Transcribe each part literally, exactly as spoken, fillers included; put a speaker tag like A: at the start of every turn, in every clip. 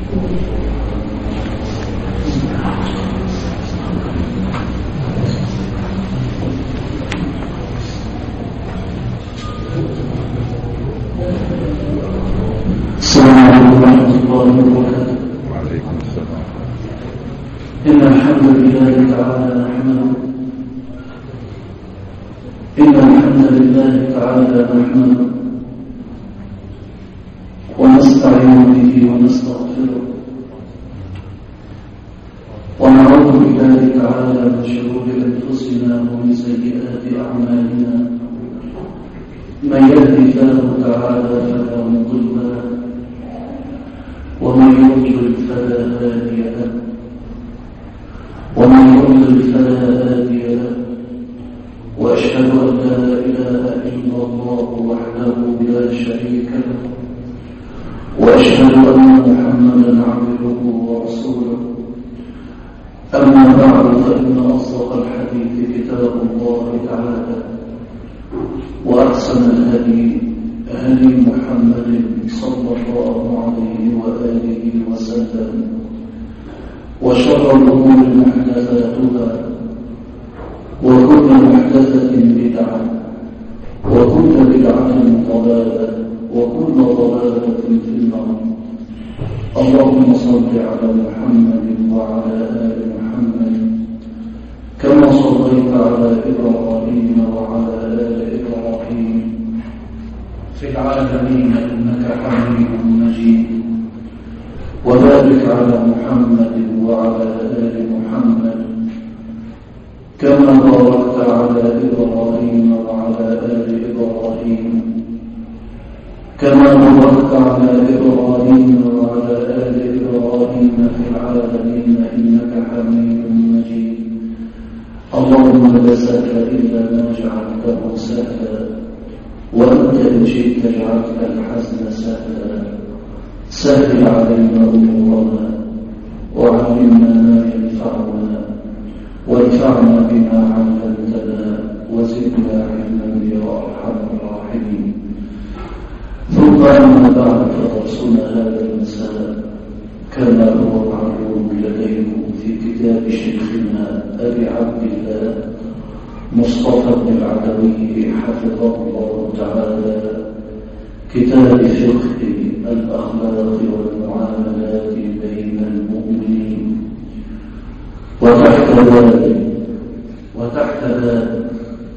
A: إن الحمد لله تعالى نحمده إن الحمد لله تعالى نحمده ونستعين به ونستغفره ونعوذ بالله تعالى من شرور أنفسنا ومن سيئات أعمالنا من يهده الله تعالى فلا مضل له ومن يضلل فلا هادي له ومن يضلل فلا هادي له وأشهد أن لا إله إلا الله وحده لا شريك له وأشهد أن محمدا عبده ورسوله أما بعد فإن أصدق الحديث كتاب الله تعالى وأحسن الهدي هدي محمد صلى الله عليه وآله وسلم وشر الأمور محدثاتها وكل محدثة بدعة وكل بدعة ضلالة وكل ضلالة في النار. اللهم صل على محمد وعلى آل محمد كما صليت على إبراهيم وعلى آل إبراهيم في العالمين إنك حميد مجيد وبارك على محمد وعلى آل محمد كما باركت على إبراهيم وعلى آل إبراهيم كما باركت على إبراهيم وعلى آل إبراهيم في العالمين إنك حميد مجيد. اللهم لا سهل إلا ما جعلته سهلا وأنت إن شئت جعلت الحزن سهلا. سهل علينا أمورنا وعلمنا ما ينفعنا وانفعنا بما علمتنا وزدنا علما يا أرحم الراحمين. ثم أما بعد فدرسنا هذا المساء كما هو معلوم لديكم في كتاب شيخنا أبي عبد الله مصطفى بن العدوي حفظه الله تعالى كتاب فقه الأخلاق والمعاملات بين المؤمنين. وتحت ذلك وتحت ذلك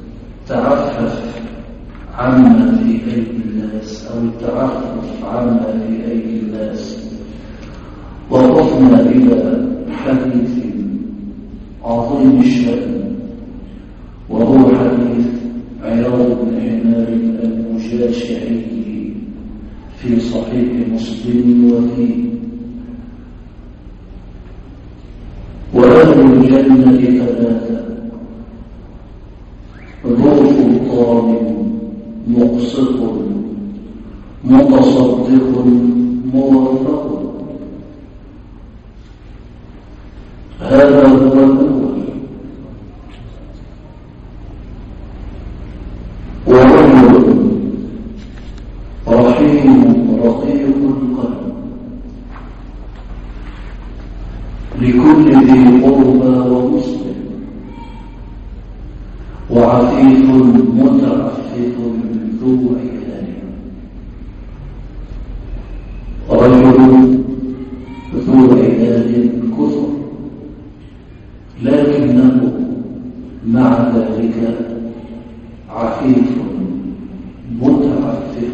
A: تعفف عما في أيدي الناس أو التعفف عما في أيدي الناس. وقفنا إلى حديث عظيم الشأن وهو حديث عياض بن حمار المجاشعي في صحيح مسلم وفيه وأهل الجنة ثلاثة: ذو سلطان مقسط متصدق موفق. هذا هو الأول. ورجل رحيم رقيق القلب لكل ذي قربى ومسلم وعفيف متعفف ذو عيال. رجل ذو عيال كثر لكنه مع ذلك عفيف متعفف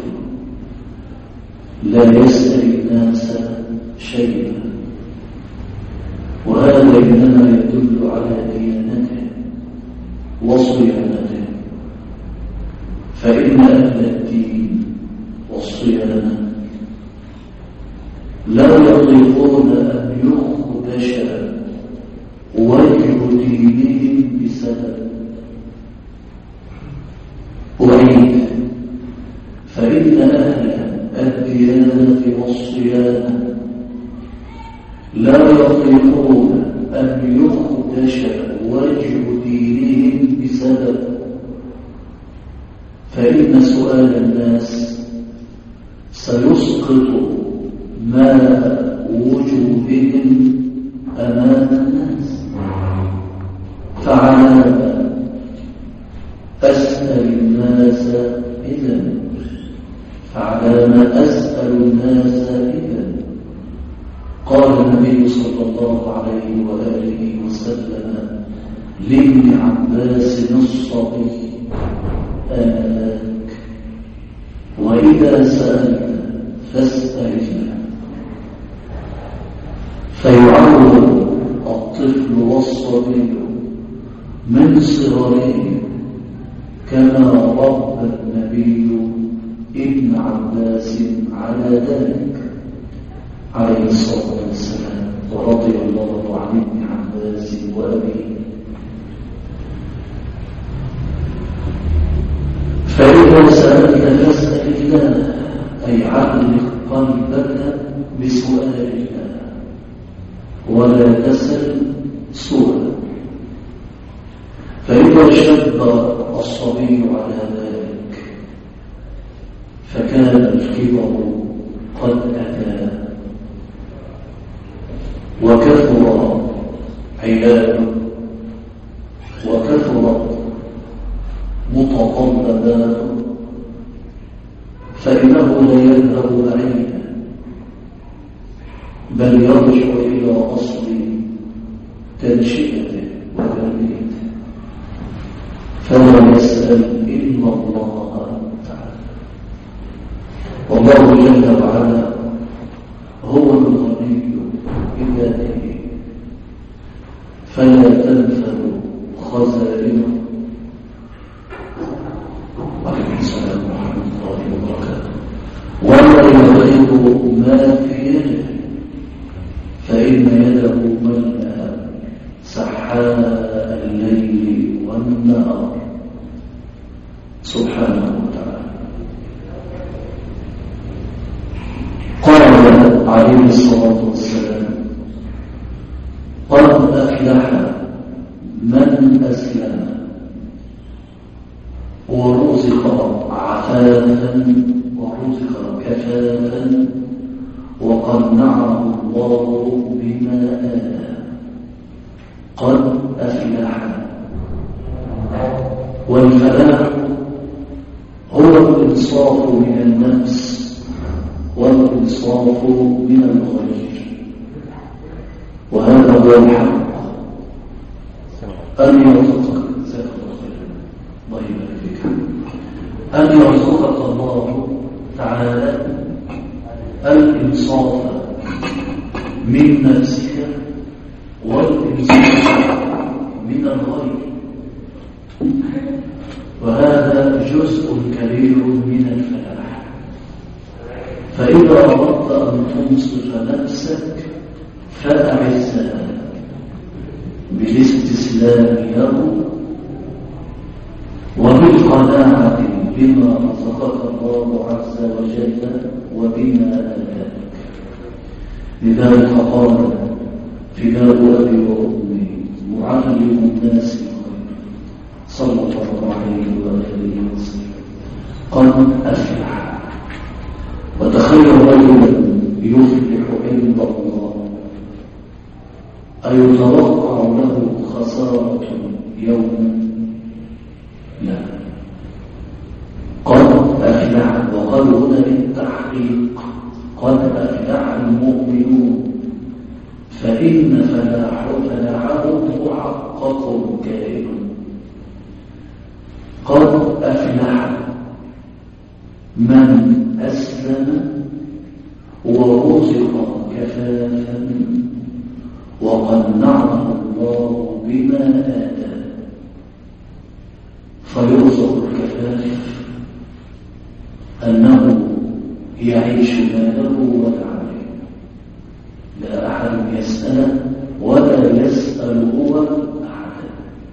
A: لا يسأل الناس شيئا. وهذا إنما يدل على ديانته وصيانته، فإن أهل الدين والصيانة لا يطيقون أن يخدش وجه دينهم بسبب. أعيد: فإن أهل الديانة والصيانة لا يطيقون أن يخدش وجه دينهم بسبب، فإن سؤال الناس سيسقط ماء وجوههم قال النبي صلى الله عليه وآله وسلم لابن عباس الصبي آنذاك وإذا سألت فاسأل الله. فيعود الطفل والصبي من صغره كما ربى النبي ابن عباس على ذلك عليه الصلاة والسلام، ورضي الله عن ابن عباس وأبيه. فإذا سألت فاسأل الله، أي علق قلبك بسؤال الله ولا تسأل سؤال. فإذا شب الصبي على ذلك فكان الكبر قد أتى وكثر عياله وكثرت متطلباته، فإنه لا يذهب بعيدا بل يرجع إلى أصل تنشئته وتربيته، فلا يسأل إلا الله تعالى. والله جل وعلا هو الغني بذاته فلا تنفذ خزائنه. وعليكم السلام ورحمة الله وبركاته. ولا يغيب ما في يده فإن يده ملأ سحاء الليل والنهار سبحانه وتعالى. قال عليه الصلاة والسلام قد أفلح من أسلم ورزق عفافا ورزق كفافا وقنعه الله بما آتى. قد أفلح، والفلاح هو الإنصاف من النفس والإنصاف من الغير، وهذا هو الحق. أن يرزقك أن يرزقك الله تعالى الإنصاف من نفسك والإنصاف من الغير، وهذا جزء كبير من الفلاح. فإذا أردت أن تنصف نفسك فأعزها بالاستسلام له وبالقناعة بما رزقك الله عز وجل وبما آتاك. لذلك قال فداء أبي وأمي معلم الناس الخير صلى الله عليه وآله وسلم قد أفلح. وتخيل رجلا يفلح عند الله أيتوقع له خسارة يوما؟ لا. قد أفلح، وقال هنا للتحقيق قد أفلح المؤمنون، فإن فلاحهم محقق كائن. قد أفلح من أسلم ورزق كفافا وقنعه الله بما آتى. فيرزق الكفاف أنه يعيش ماله ولا عليه، لا أحد يسأل ولا يسأل هو أحدا.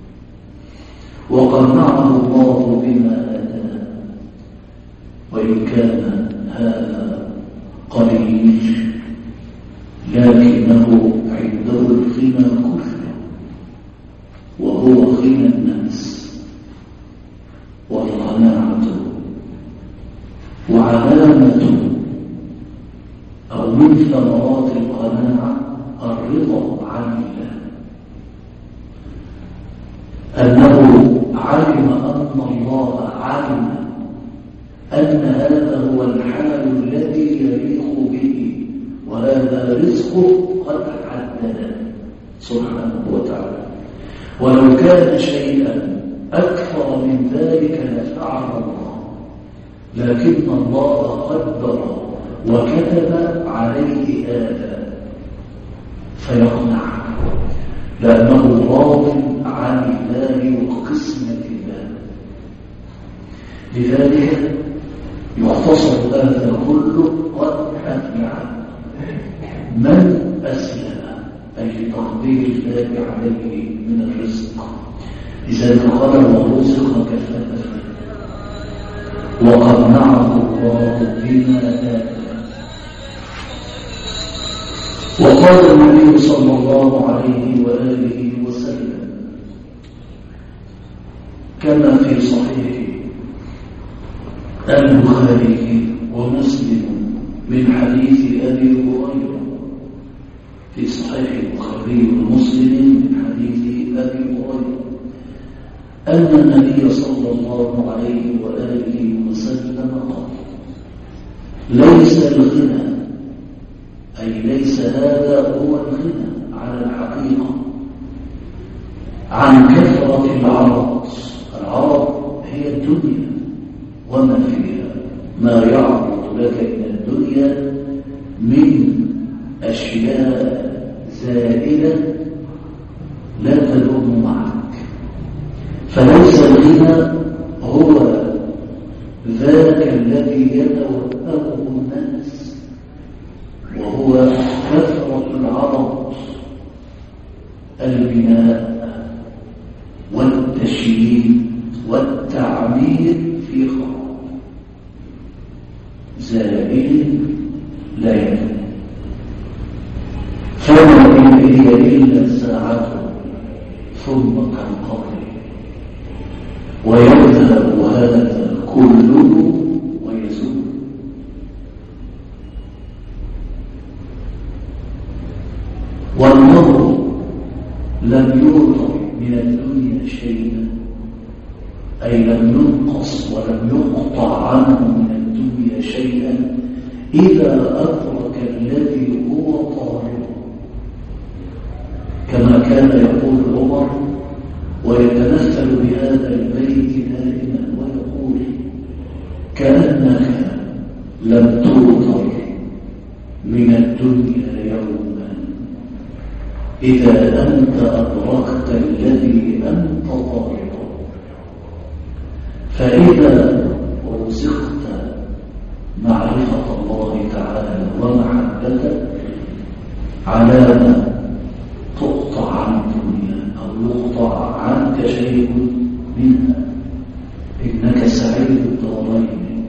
A: وقنعه الله بما آتاه، وإن كان هذا قليل لكنه عنده الغنى كله، وهو غنى النفس والقناعة. وعلامة أو من ثمرات القناعة الرضا عن الله، أنه علم أن الله علم أن هذا هو الحال الذي يليق به، وهذا رزقه قد عدده سبحانه وتعالى. ولو كان شيئا أكثر من ذلك لفعل الله، لكن الله قدر وكتب عليه هذا فيقنع، لأنه راض عن الله وقسمة الله. لذلك يختصر هذا كله قد أفلح من أسلم، أي لتقدير الله عليه من الرزق. لذلك قال ورزق كفافا وقنعه الله بما آتاه. وقال النبي صلى الله عليه وآله وسلم كما في صحيح البخاري ومسلم من حديث أبي هريرة، في صحيح البخاري ومسلم من حديث أبي هريرة أن النبي صلى الله عليه وآله وسلم قال: ليس الغنى، أي ليس هذا هو الغنى على الحقيقة، عن كثرة العرض. العرض هي الدنيا وما فيها، ما يعرض لك من الدنيا من أشياء زائلة لا تدوم معك. فليس الغنى هو ذاك الذي يتوهمه الناس، وهو كثرة العرض، البناء والتشييد والتعمير في خراب زائل لا يدوم. فما هي إلا ساعة ثم تنقضي ويذهب هذا كله ويزول. والمرء لم يعطى من الدنيا شيئا، أي لم ينقص ولم يقطع عنه من الدنيا شيئا إذا أدرك الذي هو طالب، كما كان يقول عمر ويتمثل بهذا البيت دائما ويقول: كأنك لم توطر من الدنيا يوما إذا أنت أدركت الذي أنت طالب. فإذا رزقت معرفة الله تعالى ومحبته علامة تقطع عن الدنيا أو يقطع عنك شيء منها، إنك سعيد الدارين.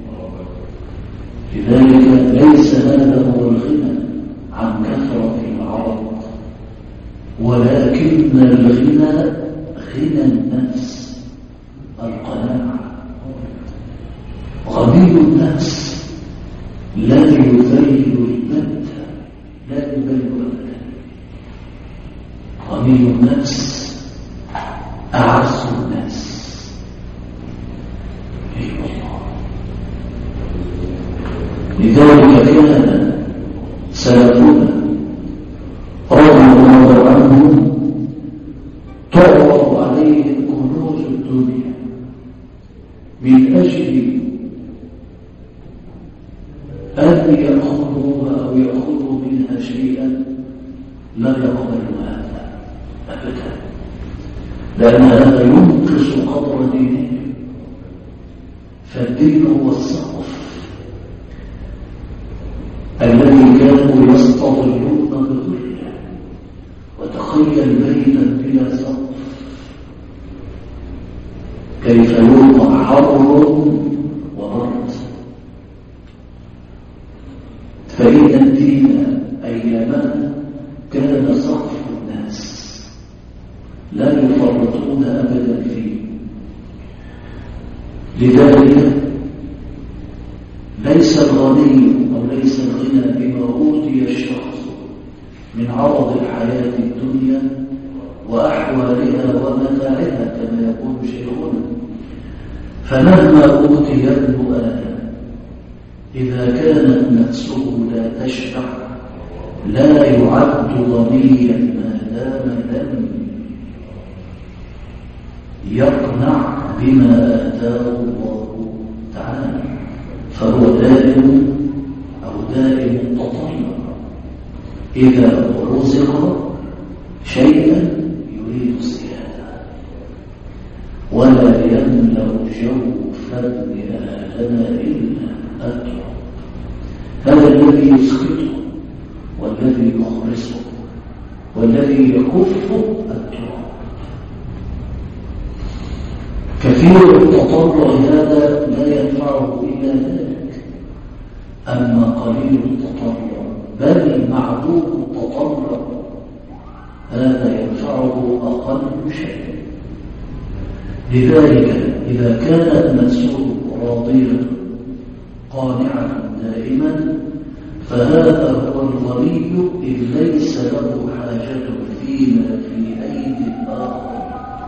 A: لذلك ليس هذا هو الغنى عن كثرة العرض، ولكن الغنى غنى النفس، القناعة. غني النفس لا يذل البتة، لا يذل أبدا. غني النفس أعز الناس. أي والله. لذلك كان سلفنا رضي الله عنهم تعرض عليهم كنوز الدنيا من أجل أن يأخذوها أو يأخذوا منها شيئا لا يقبل هذا أبدا، لأن هذا ينقص قدر دينهم. فالدين هو السقف الذي كانوا يستظلون بظله. وتخيل بيتا بلا سقف كيف يوقع حر وبرد. فإن الدين أيامنا كان سقف الناس لا يفرطون أبدا فيه. لذلك ليس الغني أو ليس الغنى بما أوتي الشخص من عرض الحياة الدنيا وأحوالها ومتاعها كما يقول شيخنا. فمهما أوتي ابن آدم إذا كانت نفسه لا تشبع لا يعد غنيا ما دام لم يقنع بما آتاه الله تعالى، فهو دائم أو دائم التطلع. إذا رزق شيئا يريد الزيادة ولا يملأ جوف ابن آدم إلا أكرم. هذا الذي يسخطه والذي يخرسه والذي يكفه التراب. كثير التطلع هذا لا ينفعه إلا ذلك، أما قليل التطلع بل معدوم التطلع هذا ينفعه أقل شيء. لذلك إذا كان الناس راضيا قانعا دائما فهذا هو الغني إذ ليس له حاجة فيما في أيدي الآخر.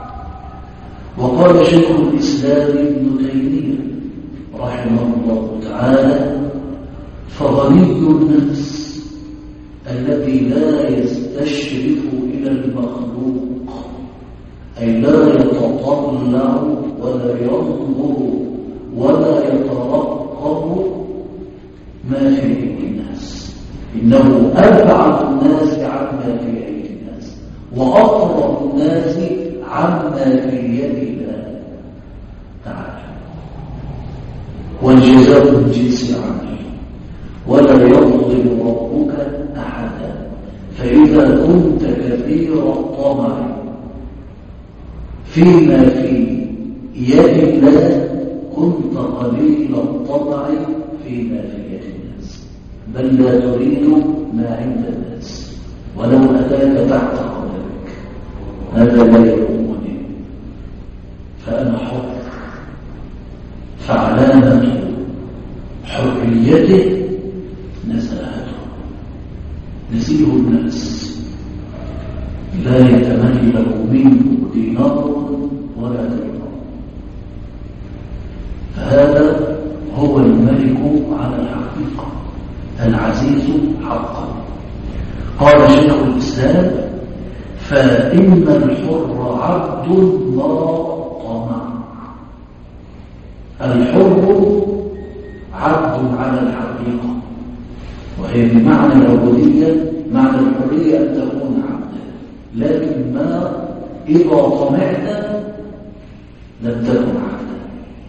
A: وقال شيخ الإسلام ابن تيمية رحمه الله تعالى: فغني النفس الذي لا يستشرف إلى المخلوق، أي لا يتطلع ولا ينظر ولا يترقب ما في أيدي الناس، إنه أبعد الناس عما في أيدي الناس وأقرب الناس عما في يد الله تعالى. والجزاء من جنس العمل ولا يظلم ربك أحدا. فإذا كنت كثير الطمع فيما في يد الله كنت قليل الطمع فيما في يد الناس، بل لا تريد ما عند الناس ولو أتاك تحت قدمك. هذا لا يهمني، فأنا حر. فعلامة حريته نزاهته، نزيه الناس لا يتملك منه دينار ولا درهم. فهذا هو الملك على الحقيقة العزيز حقا. قال شيخ الإسلام: فإن الحر عبد ما طمع. الحر عبد على الحقيقة، وهي بمعنى العبودية، معنى الحرية أن تكون عبدا، لكن ما إذا طمعت لم تكن عبدا.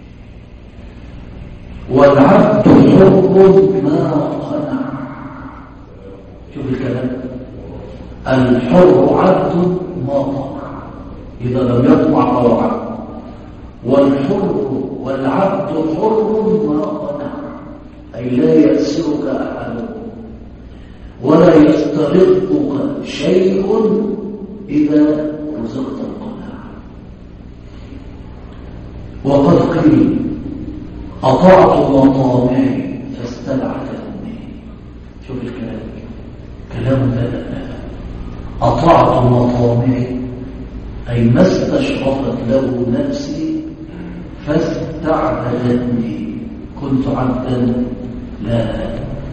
A: والعبد حر ما قنع. شوف الكلام، الحر عبد ما طمع، إذا لم يطمع فهو عبد. والحر والعبد حر ما قنع، أي لا يأسرك أحد ولا يسترقك شيء إذا رزقت القناعة. وقد قيل: أطعت مطامعي فاستبعد ذنبي. شوف الكلام، كلام ذا. أطعت مطامعي أي ما استشرفت له نفسي فاستعبدتني، كنت عبدا لا.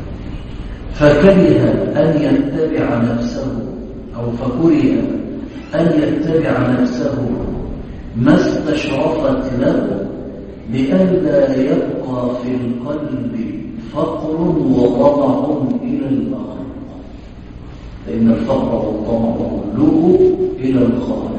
A: فكره أن يتبع نفسه أو فكره أن يتبع نفسه ما استشرفت له، لئلا يبقى في القلب فقر وطمع إلى المخلوق، فإن الفقر والطمع كله إلى الخالق.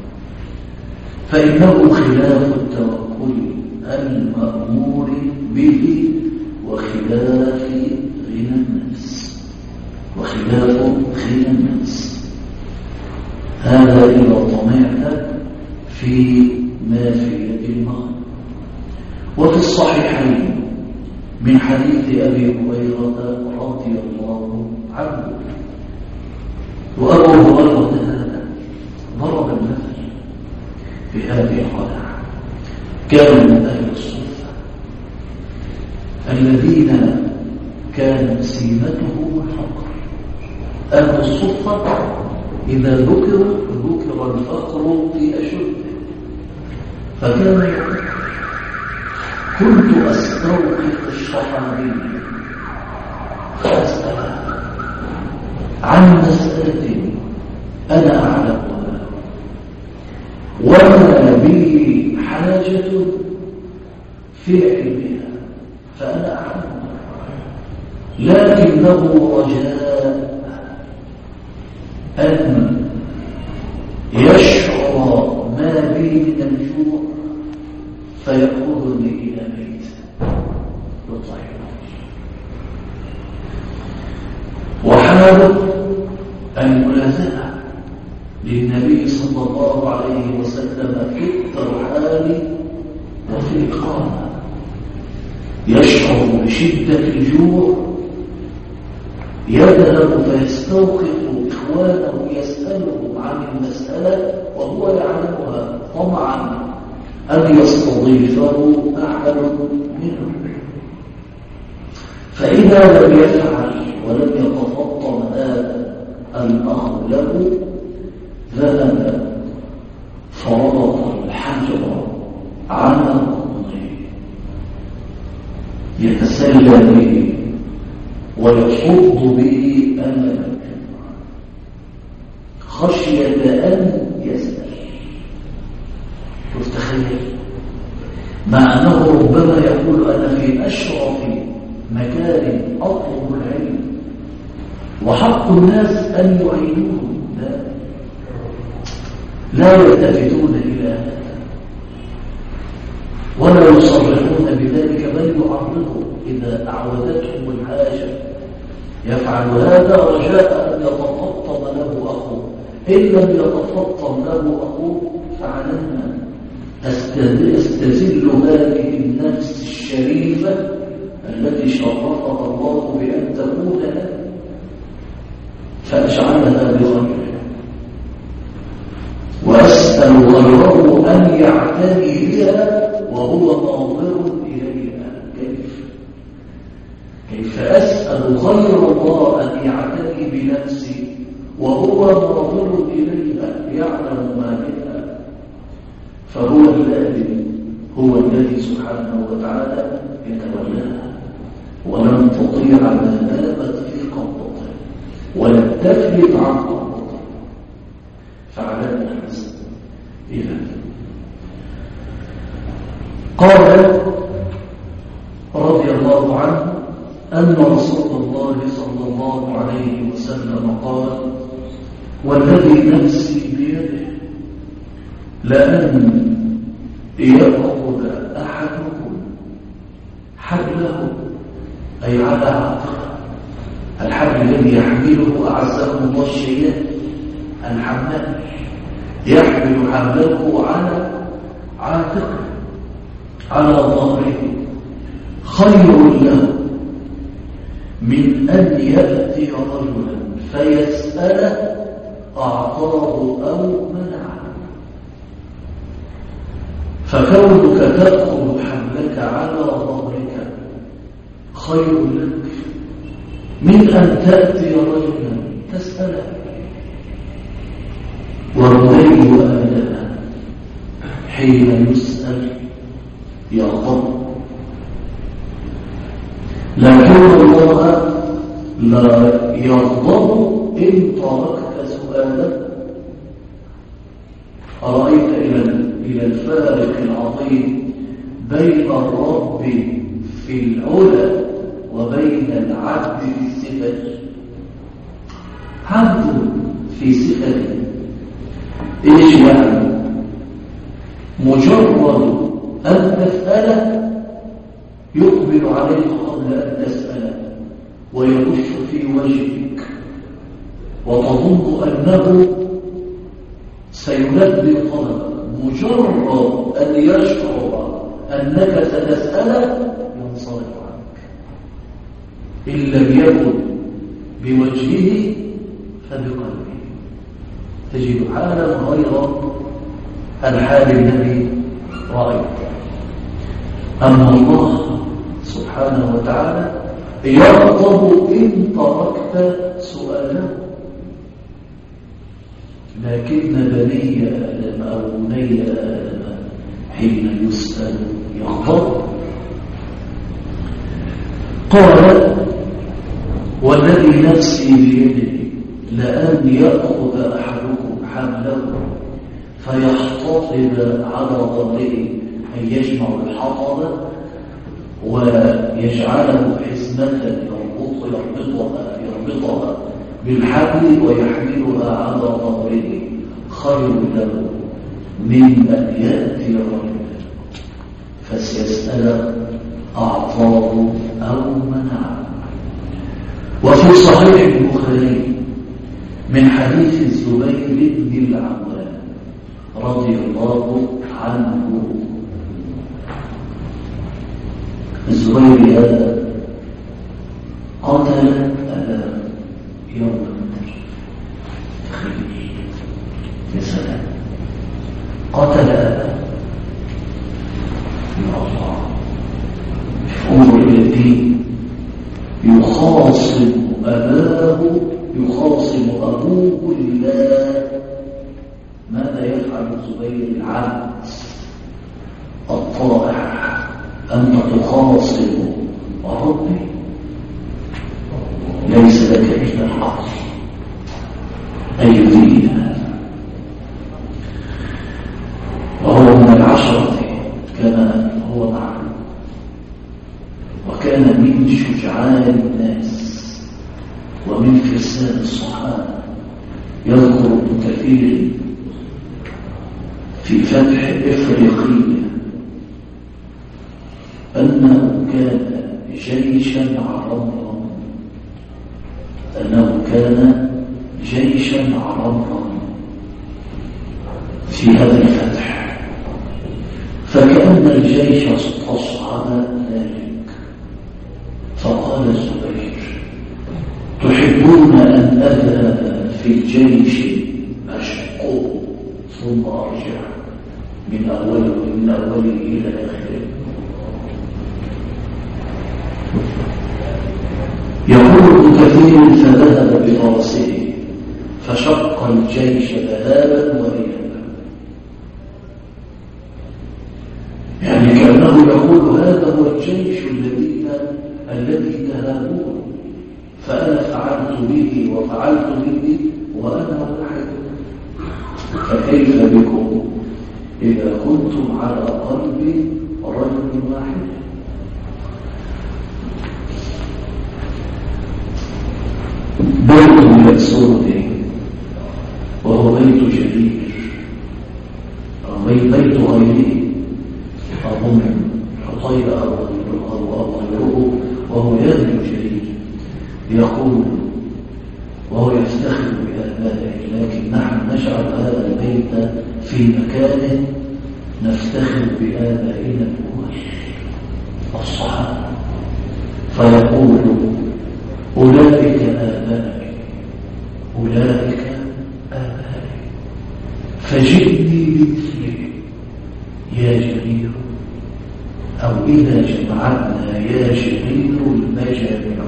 A: فإنه خلاف التوكل المأمور به وخلاف غنى النفس وخلاف غنى النفس. هذا إذا طمعت في ما في يد المخلوق. وفي الصحيحين من حديث أبي هريرة رضي الله عنه، وأبو هريرة هذا ضرب المثل في هذه القناعة. كان من أهل الصفة الذين كانت سيمتهم الفقر. أهل الصفة إذا ذكر ذكر الفقر في أشده. فكان يقول: كنت أستوقف الشحابي فأسأله عن مسألة أنا أعلمها وما بي حاجة في علمها فأنا أعلمها، لكنه رجاء أن يشعر ما بي من الجوع فيأخذني إلى بيت يطعمني، وحاول الملازمة للنبي صلى الله عليه وسلم في الترحال وفي الإقامة، يشعر بشدة الجوع يذهب فيستوقف إخوانه يسألهم عن المسألة وهو يعلمها طمعا أن يستضيفه أحد منهم، فإذا لم يفعل ولم يتفطن هذا الأخ له ذهب فربط الحجر على بطنه يتسلى به ويصد به أمامه خشية أن يسأل. تتخيل مع أنه ربما يقول أنا في أشرف مكان أطلب العلم وحق الناس أن يعينوه، لا لا يلتفتون إلى هذا ولا يصرحون بذلك، بل يعرضوا إذا أعودتهم الحاجة يفعل هذا رجاء أن يتفطن له أخوه، إن لم يتفطن له أخوه فعلنا أستزل هذه النفس الشريفة التي شرفها الله بأن تكون له فأجعلها لغيره، وأسأل غيره أن يعتني بها وهو ناظر إليها. كيف كيف أسأل غير الله أن يعتني بنفسي وهو ناظر إليها يعلم ما بها؟ فهو الذي هو الذي سبحانه وتعالى يتولاها، ولن تطيع ما نابت في قبضته ولن تفلت عن قبضته، فعلى الناس إذا قال رضي الله عنه أن رسول الله صلى الله عليه وسلم قال والذي نفسي بيده لأن يأخذ أحدكم حبله أي على عاتقه، الحبل الذي يحمله أعزكم الله الشيئا الحمال يحمل حبله على عاتقه على ظهره خير له من أن يأتي رجلا فيسأله أعطاه أو منعه. فكونك تأخذ حملك على ظهرك خير لك من أن تأتي رجلا تسأله. والرجل آدم حين يسأل يغضب، لكن الله لا يغضب إن تركت سؤاله. أرأيت إلى الفارق العظيم بين الرب في العلا وبين العبد في الصفة. عبد في صفته إيش يعني؟ مجرد أن تسأله يقبل عليك قبل أن تسأله ويخش في وجهك وتظن أنه سيلبي طلبك، مجرد أن يشعر أنك ستسأله ينصرف عنك، إن لم يكن بوجهه فبقلبه. تجد حالا غير الحال الذي رأيته. أما الله سبحانه وتعالى يغضب إن تركت سؤاله، لكن بني آدم أو بني آدم حين يسأل يغضب. قال والذي نفسي بيده لأن يأخذ أحدكم حمله فيحتطب على ظهره، أن يجمع الحطب ويجعله حزمة يربط يربطها يربطها بالحبل ويحملها على ظهره، خير له من أن يأتي رجل فسيسأل أعطاه أو منعه. وفي صحيح البخاري من حديث الزبير بن العوام رضي الله عنه، الزبير هذا قتل أباه يوم النحر. تخيل يا سلام، قتل أباه يا الله. انظر إلى الدين، يخاصم أباه يخاصم أبوه لله. ماذا يفعل الزبير العبد الطائع؟ أنت تخاصم ربي، ليس لك إلا الحق. أي دين هذا؟ وهو من العشرة كما هو معلوم، وكان من شجعان الناس ومن فرسان الصحابة. يذكر ابن كثير في فتح إفريقيا أنه كان جيشا عرمرا أنه كان جيشا عرمرا في هذا الفتح، فكأن الجيش استصعب ذلك. فقال الزبير: تحبون أن أذهب في الجيش أشقه ثم أرجع من أوله من أوله إلى آخره؟ يقول ابن كثير: فذهب برأسه فشق الجيش ذهابا وإيابا. يعني كأنه يقول: هذا هو الجيش الذين الذي تهابون، فأنا فعلت به وفعلت به وأنا واحد، فكيف بكم إذا كنتم على قلب رجل واحد؟ بيت مكسور وهو بيت جدير، أو بيت غيره أظن حطيبة أو غيره، وهو يهدي جديد يقول وهو يفتخر بآبائه: لكن نحن نجعل هذا البيت في مكان نفتخر بآبائنا الأول الصحابة. فيقول: أولئك آبائي أولئك آبائي فجئني بمثله يا جرير، أو إذا جمعنا يا جرير المجامع.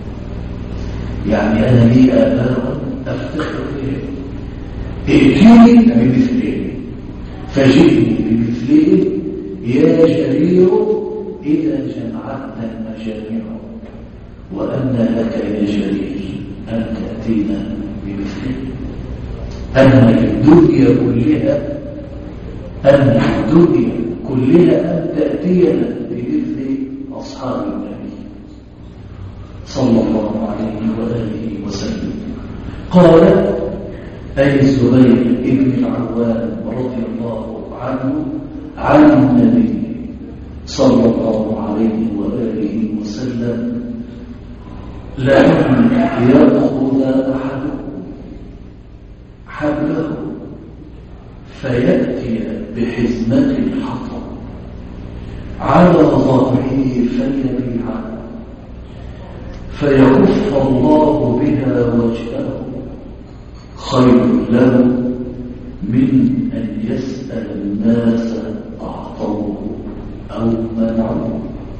A: يعني أنا لي آباء أفتخر بهم، ائتني بمثله فجئني بمثله يا جرير إذا جمعتنا المجامع. وأن لك يا جرير أن تأتينا بمثله، أن الدنيا كلها أن الدنيا كلها أن تأتينا بمثل أصحاب النبي صلى الله عليه وآله وسلم. قال: أي الزبير ابن العوام رضي الله عنه عن النبي صلى الله عليه وآله وسلم: لأن يأخذ أحدكم حبله فيأتي بحزمة الحطب على ظهره فيبيعه فيكف الله بها وجهه، خير له من أن يسأل الناس أعطوه أو منعوه.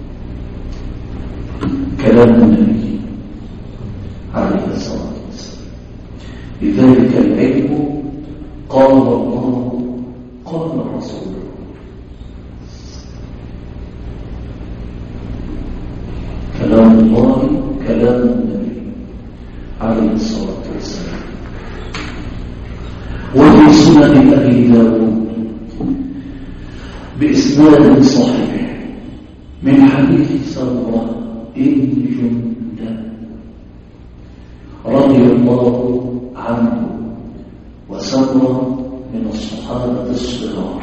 A: كلام النبي عليه الصلاة والسلام. لذلك العلم قال الله قال رسوله. كلام الله كلام النبي عليه الصلاة والسلام. سنن أبي داود بإسناد صحيح من حديث سمرة بن جندب رضي الله عنه، وسمرة من الصحابة الصغار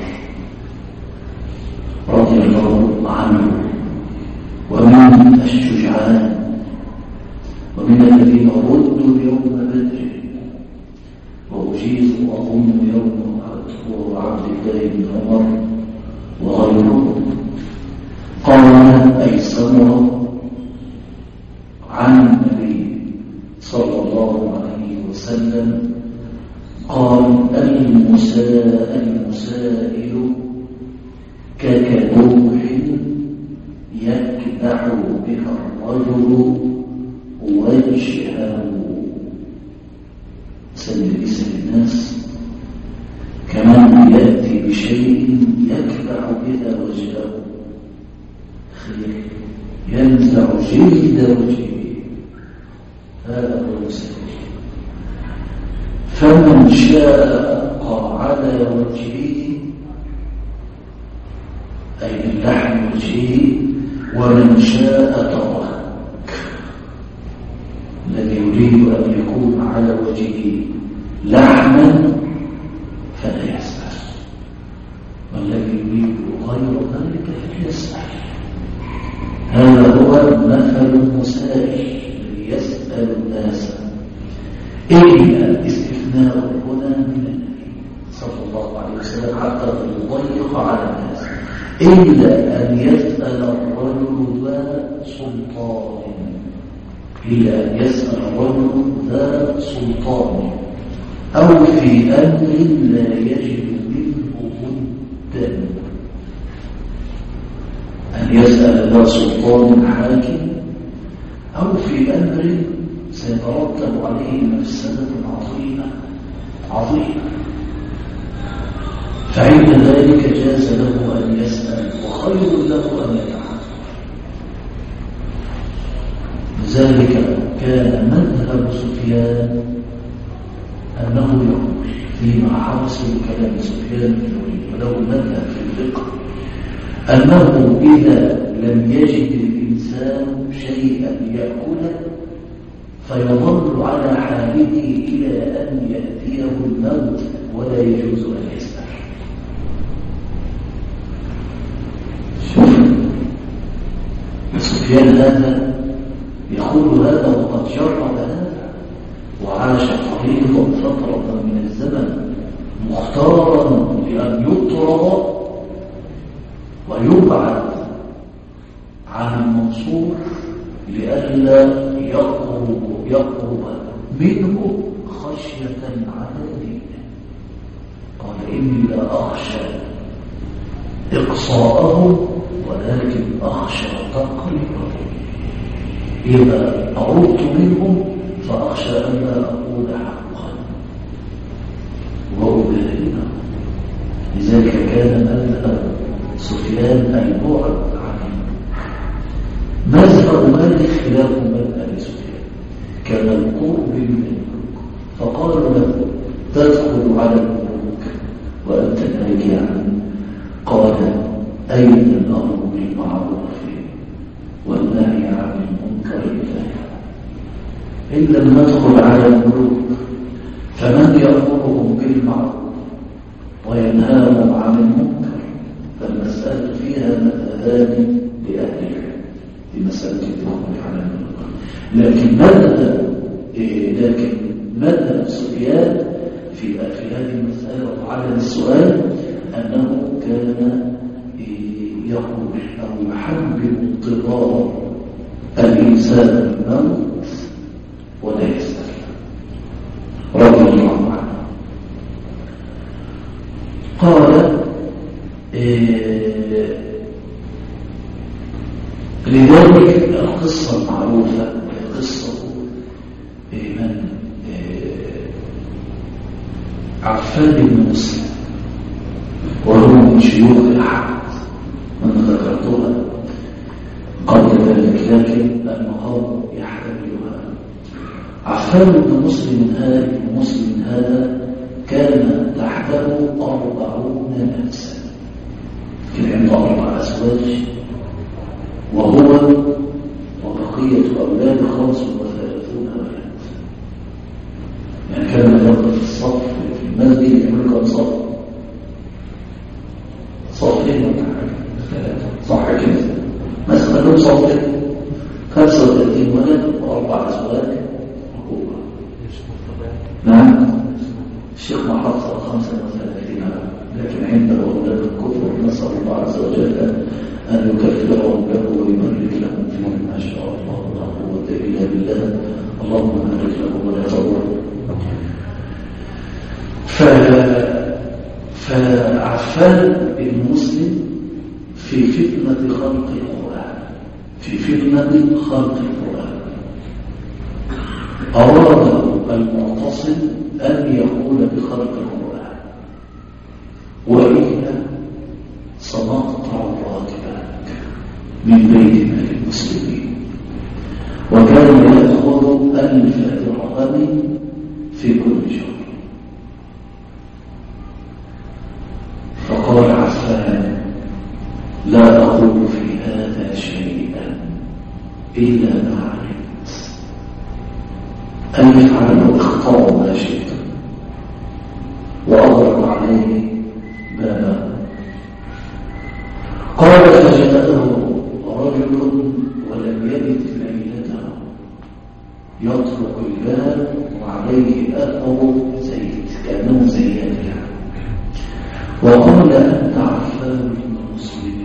A: رضي الله عنه، ومن الشجعان، ومن الذين ردوا يوم بدر وأجيزوا وأظن يوم عبد الله بن عمر وغيرهم. قال أي سمرة عن النبي صلى الله عليه وسلم قال المسائل المسائل ككبوح يكدح بها الرجل وجهه. سلم اسم الناس كمان يأتي بشيء يكدح بها وجهه، خير ينزع جلد وجهه، هذا هو المسائل. فمن شاء على وجهه أي من لحم وجهه، ومن شاء ترك. الذي يريد أن يكون على وجهه لحما فلا يسأل، والذي يريد غير ذلك فليسأل. هذا هو مثل المسائل الذي يسأل الناس، إلا استثناء هنا من النبي صلى الله عليه وسلم حتى يضيق على الناس، إلا أن يسأل الرجل ذا سلطان، إلا أن يسأل الرجل ذا سلطان أو في أمر لا يجد منه بدا. أن يسأل ذا سلطان حاكم أو في أمر سيترتب عليه مفسدة عظيمة عظيمة، فعند ذلك جاز له أن يسأل، وخير له أن يتعلم. لذلك كان مذهب سفيان أنه يقول فيما حاصل كلام سفيان الثوري، وله مذهب في الفقه أنه إذا لم يجد الإنسان شيئا يأكله فيظل على حاله إلى أن يأتيه الموت ولا يجوز أن يسأل. سفيان هذا يقول هذا وقد جرب هذا وعاش طريقا فترة من الزمن مختارا لأن يطرد ويبعد عن المنصور لئلا يقرب يقرب منه خشية على دينه. قال إني لا أخشى إقصاءه ولكن أخشى تقريبه، إذا أردت منهم فأخشى أن لا أقول حقا وأبهرنا. لذلك كان مذهب سفيان البعد عنه. مذهب مالك خلاف مذهب سفيان، كان القرب من الملوك، فقالوا له تدخل على الملوك وأنت ناهي عنه. قال أين الأمر بالمعروف والنهي عن المنكر إليه؟ إن لم ندخل على الملوك فمن يأمرهم بالمعروف وينهاهم عن المنكر؟ فالمسألة فيها مذهبان لأهلها في مسألة الحكم على المنكر، لكن مذهب إيه لكن مذهب سفيان في في هذه المسألة وعلى السؤال أنه كان يقول أو يحبب انتظار الإنسان الموت ولا يسأل رضي الله عنه. قال إيه لذلك القصة المعروفة قصة إيه من إيه عفان بن مسلم، وهو من شيوخ الحق من ذكرتها قبل ذلك، لكن المقام يحتملها. عفان بن مسلم هذا مسلم هذا كان تحته أربعون نفسا، كان عنده أربع أزواج، وهو وبقية أولاد خمس وثلاثون ولد. يعني كان يضرب في الصف في المسجد يعمل كم صف؟ صفين ولا حاجة، صح كده؟ مثلا لهم صفين خمسة وثلاثين ولد وأربع أزواج. نعم الشيخ محفظ خمسة وثلاثين ولد، لكن عنده أولاد الكفر نسأل الله عز وجل أن يكفرهم له ويبارك لهم فيه ما شاء الله، لا قوة إلا بالله. اللهم بارك لهم ولا يضرهم. ف... فعفان المسلم في فتنة خلق القرآن، في فتنة خلق القرآن أراد المعتصم أن يقول بخلق القرآن، وإلا سنقطع راتبك من بيت مال المسلمين. وكان يأخذ ألف درهم في كل شهر. فقال عفان: لا أقول في هذا شيئا إلا ما علمت، أن يفعل اختار ما شئت، وأضرب عليه بابا. قال: فجاءه رجل ولم يبت ليلته يطرق الباب وعليه أثر زيت كأنه زيات، وقال: أنت عفان بن مسلم؟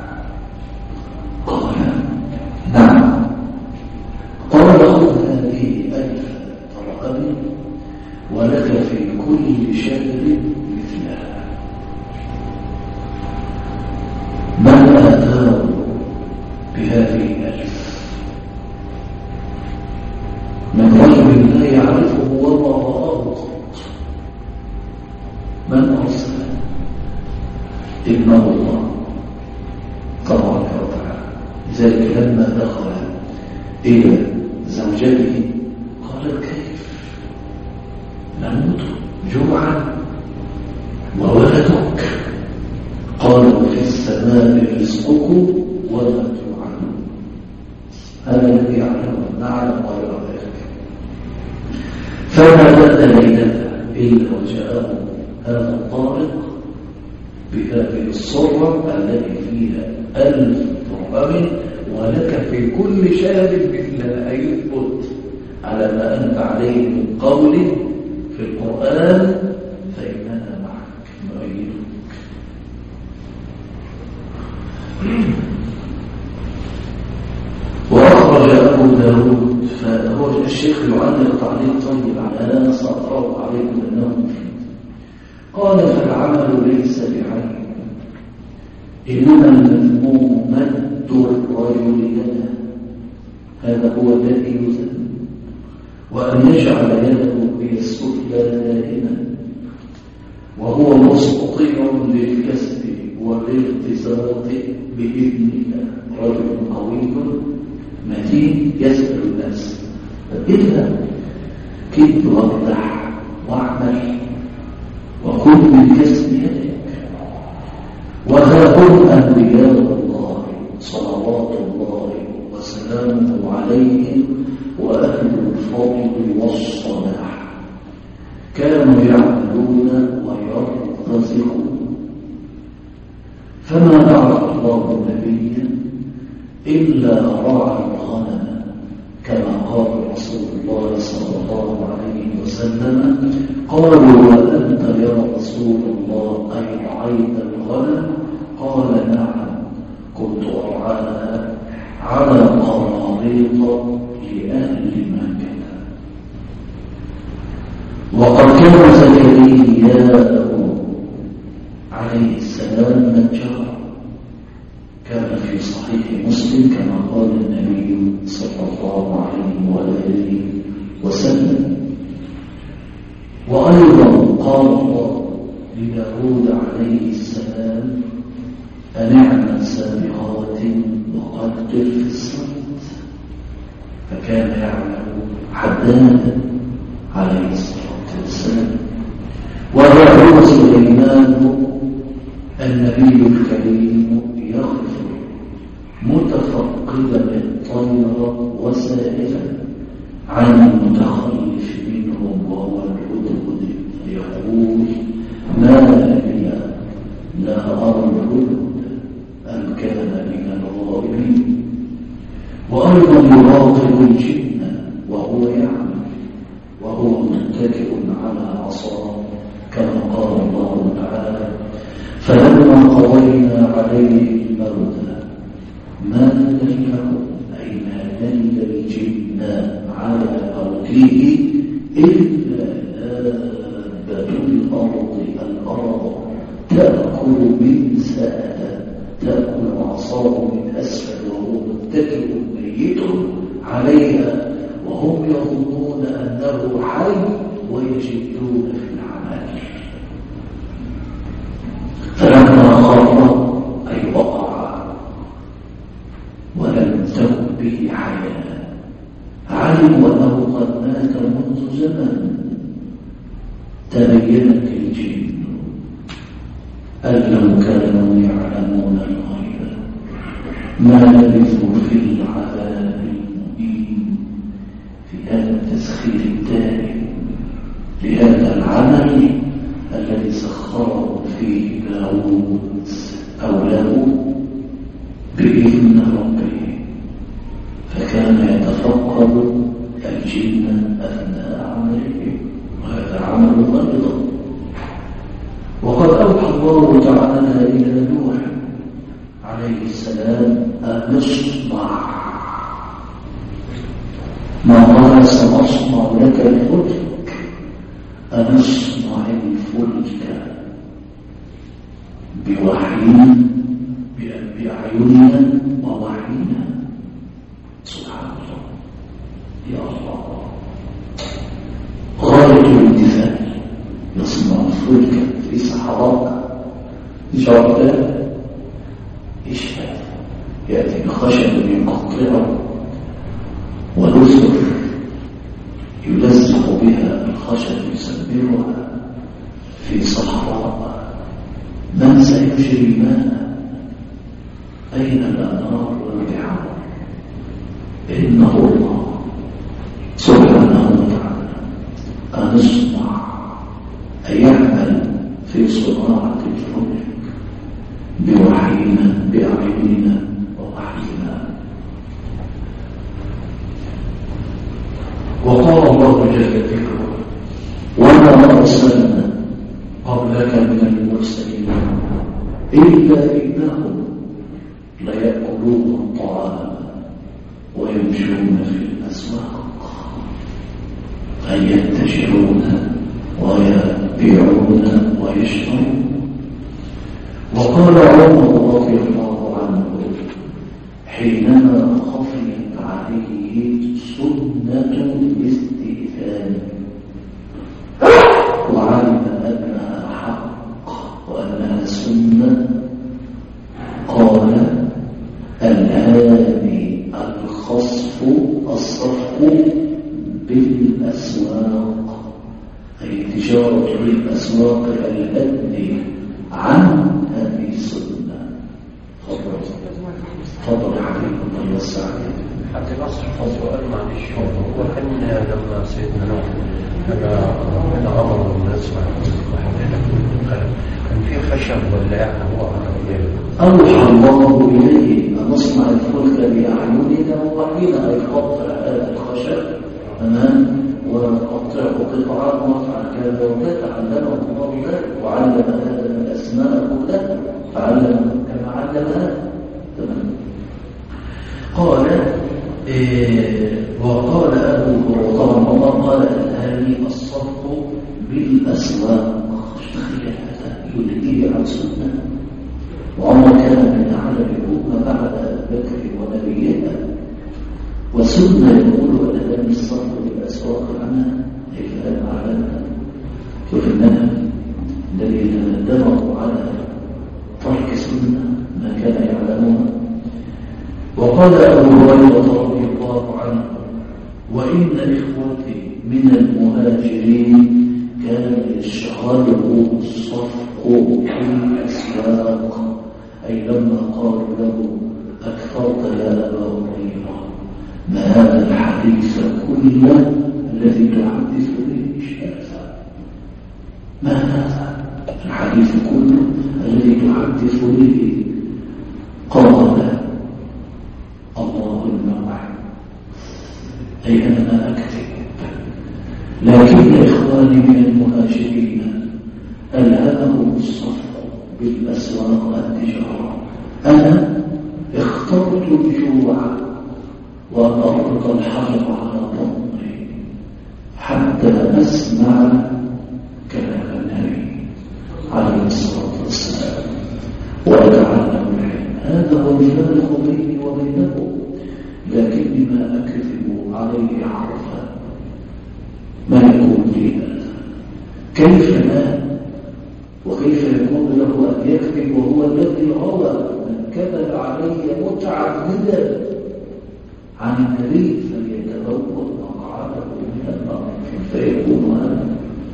A: قال: نعم. قال: خذ هذه ألف درهم ولك في كل شهر مثلها. من آتاه بهذه الألف؟ من رجل لا يعرفه وما رآه قط. من أرسله؟ إنه الله تبارك وتعالى. لذلك لما دخل إلى زوجته قالت: كيف نموت جوعا وولدك؟ قالوا: في السماء رزقكم وما توعدون. هذا الذي يعلم، نعلم غير ذلك. فما بدا ليلته إلا وجاءه هذا الطارق بهذه الصرة التي فيها ألف درهم ولك في كل شهر مثل أن يثبت على ما أنت عليه من قول في القرآن: فإننا معك نؤيدك. وأخرج أبو داود، فهو الشيخ يعلق تعليق طيب على هذا، سأقرأه عليكم أنه مفيد. قال: فالعمل ليس بعين، إنما المذموم مد الرجل يده، هذا هو الذي يذم، وأن يجعل يده هي السفلى دائما، وهو مستطيع للكسب والالتزام بإذن الله. رجل قوي متين يسأل الناس، فإذا كد وارتاح واعمل وكن بالكسب يدك. وهؤلاء أنبياء الله صلوات الله وسلامه عليهم وأهل الفضل والصلاح كانوا يعملون ويرتزقون. فما بعث الله نبيا إلا رعى الغنم، كما قال رسول الله صلى الله عليه وسلم: قالوا: وأنت يا رسول الله أي رعيت الغنم؟ قال: نعم، كنت أرعاها على قراريط لأهل مكة. وقد كان زكريا عليه السلام نجارا، كان في صحيح مسلم كما قال النبي صلى الله عليه وآله وسلم. وأيضا قال الله لداود عليه السلام: أن اعمل سابغات وقدر في الصمت. فكان يعمل حدادا عليه الصلاة والسلام. وهو سليمان النبي الكريم يغفر متفقدا الطير وسائلا عن المتخلف منهم وهو الهدهد فيقول ما لي لا أرى الهدهد أم كان من الغائبين. وأيضا يراقب الجن وهو يعمل وهو متكئ على عصاه كما قال الله تعالى فلما قضينا عليه الموت ما دلهم أي ما دل الجن على موته إلا دابة الأرض الأرض تأكل من سأله تأكل عصاه من أسفل وهو متكئ ميت عليها وهم يظنون أنه حي ويجدون في العمل. فلما خاف أي وقع ولم تكن به حياة علموا أنه قد مات منذ زمن. تبينت الجن أن لو كانوا يعلمون الغيب ما لبثوا في العذاب المهين. في هذا التسخير الدائم لهذا العمل الذي سخره فيه داوود أو له بإذن ربه، فكان يتفقد الجن أثناء عمله وهذا عمل غلظ. وقد أوحى الله تعالى إلى نوح عليه السلام أن اصنع ما قال سنصنع لك الفلك أن اصنع الفلك بوحينا بأعيننا ووحينا. سبحان الله يا الله غاية الامتثال. يصنع الفلك في صحراء جرداء إشهاد يأتي بخشب يقطعه ونسر يلزق بها الخشب يسمرها في صحراء. من سيجري ماء؟ أين الأنهار والبحار؟ إنه الله سبحانه وتعالى أن يصنع أن يعمل في صناعة الفلك بوحينا بأعيننا ووحينا. وقال الله جل ذكره وما أرسلنا قبلك من المرسلين إلا إنهم ليأكلون الطعام ويمشون في الأسواق أي يتجرون ويبيعون ويشترون. وقال عمر رضي الله عنه حينما خفيت عليه سنة الاستئذان وعلم أنها حق وأنها سنة قال الآن الخصف الصفق بالأسواق أي تجارة بالأسواق الأدنى عن هذه السنة. فضل فضل عليكم الله يوسع عليكم.
B: حتى الأصل سؤال معلش هو كان لما سيدنا نوح لما أمر الناس كان في خشب ولا هو
A: أوحى الله إليه أن نصنع الفلك بأعيننا ووحينا أي قطع هذا الخشب تمام وقطعه قطعا وافعل كذا وكذا علمه الله ذلك وعلم هذا من الأسماء كلها فعلم كما علم هذا تمام. قال إيه وقال أبو هريرة الله قال الآن الصدق بالأسواق تخيل هذا يلهيه عن سنة. وعمر كان من أعلم الأمة بعد بكر ونبيها وسنة يقول الآن الصدق بالأسواق عنها كيف أن أعلمها. شوف النهي الذي تندمه على ترك سنة ما كان يعلمها. وقال أبو هريرة رضي الله عنه وإن إخوتي من المهاجرين كان يشغله الصفق في الأسواق، أي لما قالوا له أكثرت يا أبا هريرة ما هذا الحديث كله الذي تحدث به هذا؟ ما هذا الحديث كله الذي تحدث به؟ قال الله الموعد، أي أنا أكتب. لكن إخواني من المهاجرين ألهمهم الصفق بالأسواق والتجارة، أنا اخترت الجوع وأطلق الحجر على ضمري حتى أسمع كلام النبي عليه الصلاة والسلام وأتعلم العلم. هذا هو الفارق بيني وبينه، لكني ما أكذب عليه حرفا. ما يكون لي هذا؟ كيف لا؟ وكيف يكون له أن يكذب وهو الذي روى من كذب علي متعمدا عن النبي فليتبوأ مقعده من النار؟ كيف يكون هذا؟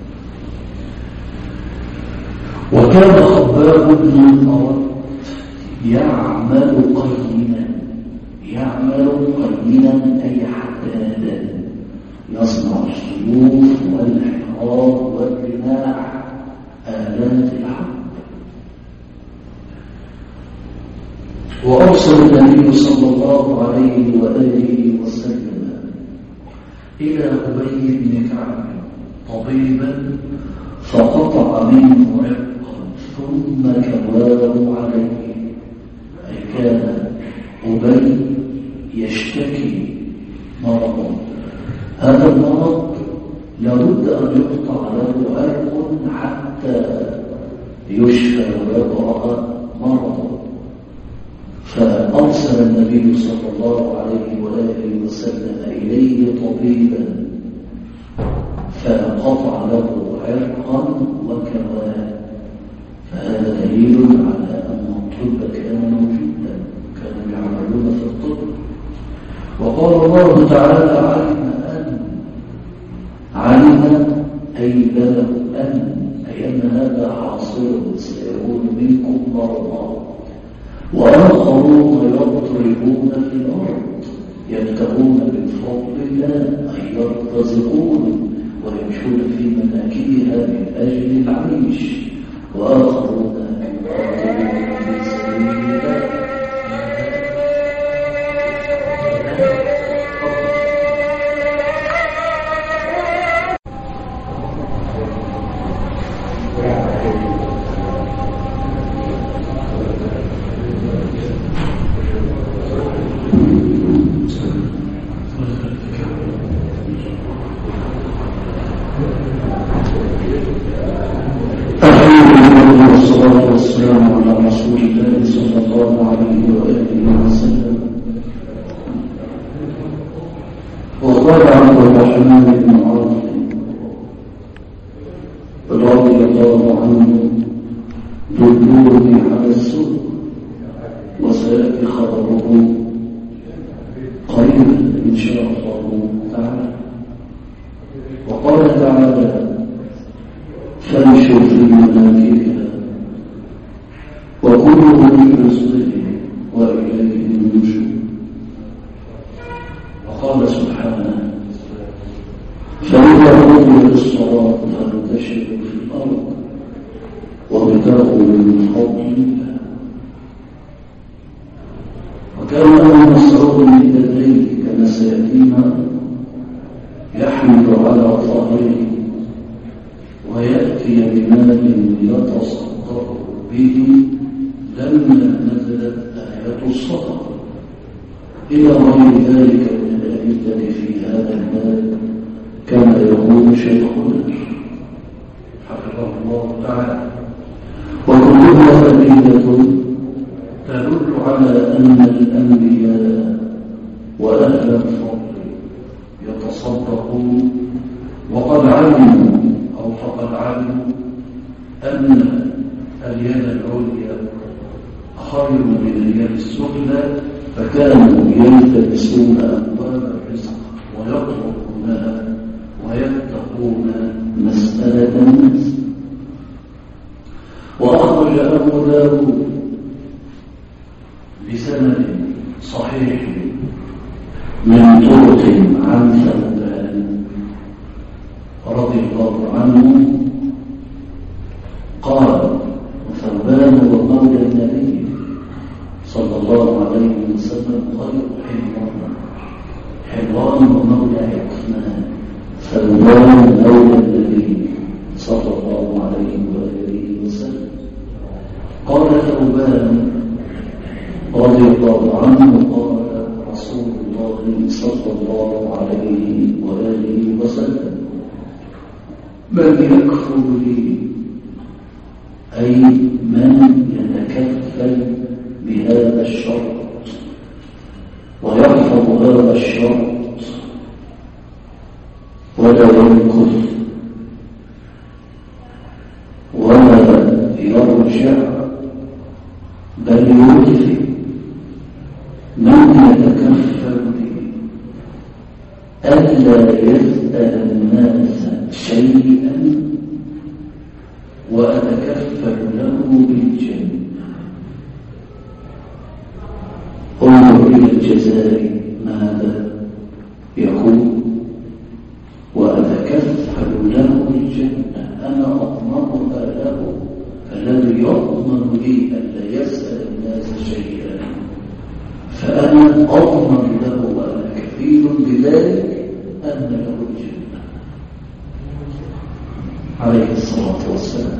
A: وكان خباب بن الأرض يعمل قينا، يعمل قينا أي حدادا، يصنع السيوف والحراب والرماح، آلات الحرب. وأرسل النبي صلى الله عليه وآله وسلم إلى أبي بن كعب طبيبا فقطع منه عرقا ثم كواه عليه، أي كان أبي يشتكي مرضا، هذا المرض لابد أن يقطع له عرق حتى يشفى ويبرأ مرضه. فأرسل النبي صلى الله عليه وآله وسلم إليه طبيبا فقطع له عرقا وكواه. فهذا دليل على أن الطب كان موجودا، كانوا يعملون في الطب. وقال الله تعالى علم أن علم أي بلغ أن أي أن هذا حاصل سيكون منكم مرضى وآخرون يضربون في الأرض يبتغون من فضل الله أي يرتزقون ويمشون في مناكبها من أجل العيش، وآخرون يقاتلون في سبيل الله. والسلام على رسول الله صلى الله عليه وآله وسلم. وقال عبد الرحمن بن عوف رضي الله عنه دلوني على السوق وسيأتي خبره قريبا إن شاء الله تعالى. وقال تعالى فامشوا في مناكبها وكلوا من رزقه وإليه النشور. وقال سبحانه فإذا قضيت الصلاة فانتشروا في الأرض وابتغوا من فضل الله. وكان ابن مسعود من الليل كما سيأتينا يحمل على ظهره ويأتي بمال يتصدق به لما نزلت آية الصدقة إلى غير ذلك من الأدلة في هذا المال، كما يقول شيخنا حفظه الله تعالى. وكلها فضيلة تدل على أن الأنبياء وأهل الفضل يتصدقون، وقد علموا أو فقد علموا أن اليد العليا خير من اليد السفلى، فكانوا يلتمسون أبواب الرزق ويطلبونها ويتقون يكون مسألة الناس. وأخرج أبو داود بسند صحيح من طرق عن ثوبان رضي الله عنه قال: ثوبان هو مولى النبي صلى الله عليه وسلم غير حلوان. حلوان هو مولى عثمان، ثوبان مولى النبي صلى الله عليه وآله وسلم. قال ثوبان رضي الله عنه: قال رسول الله صلى الله عليه وآله وسلم: من يكفر لي، أي من يتكفل بهذا الشرط ويحفظ هذا الشرط ولا ينكث ولا يرجع بل يوفي، من يتكفل به ألا يسأل الناس شيئا وأتكفل له بالجنة. انظر إلى الجزاء ماذا يقول: وأتكفل له بالجنة، أنا أضمنها له. الذي يضمن لي ألا يسأل الناس شيئا فأنا أضمن له وأنا كفيل بذلك أن له الجنة عليه الصلاة والسلام.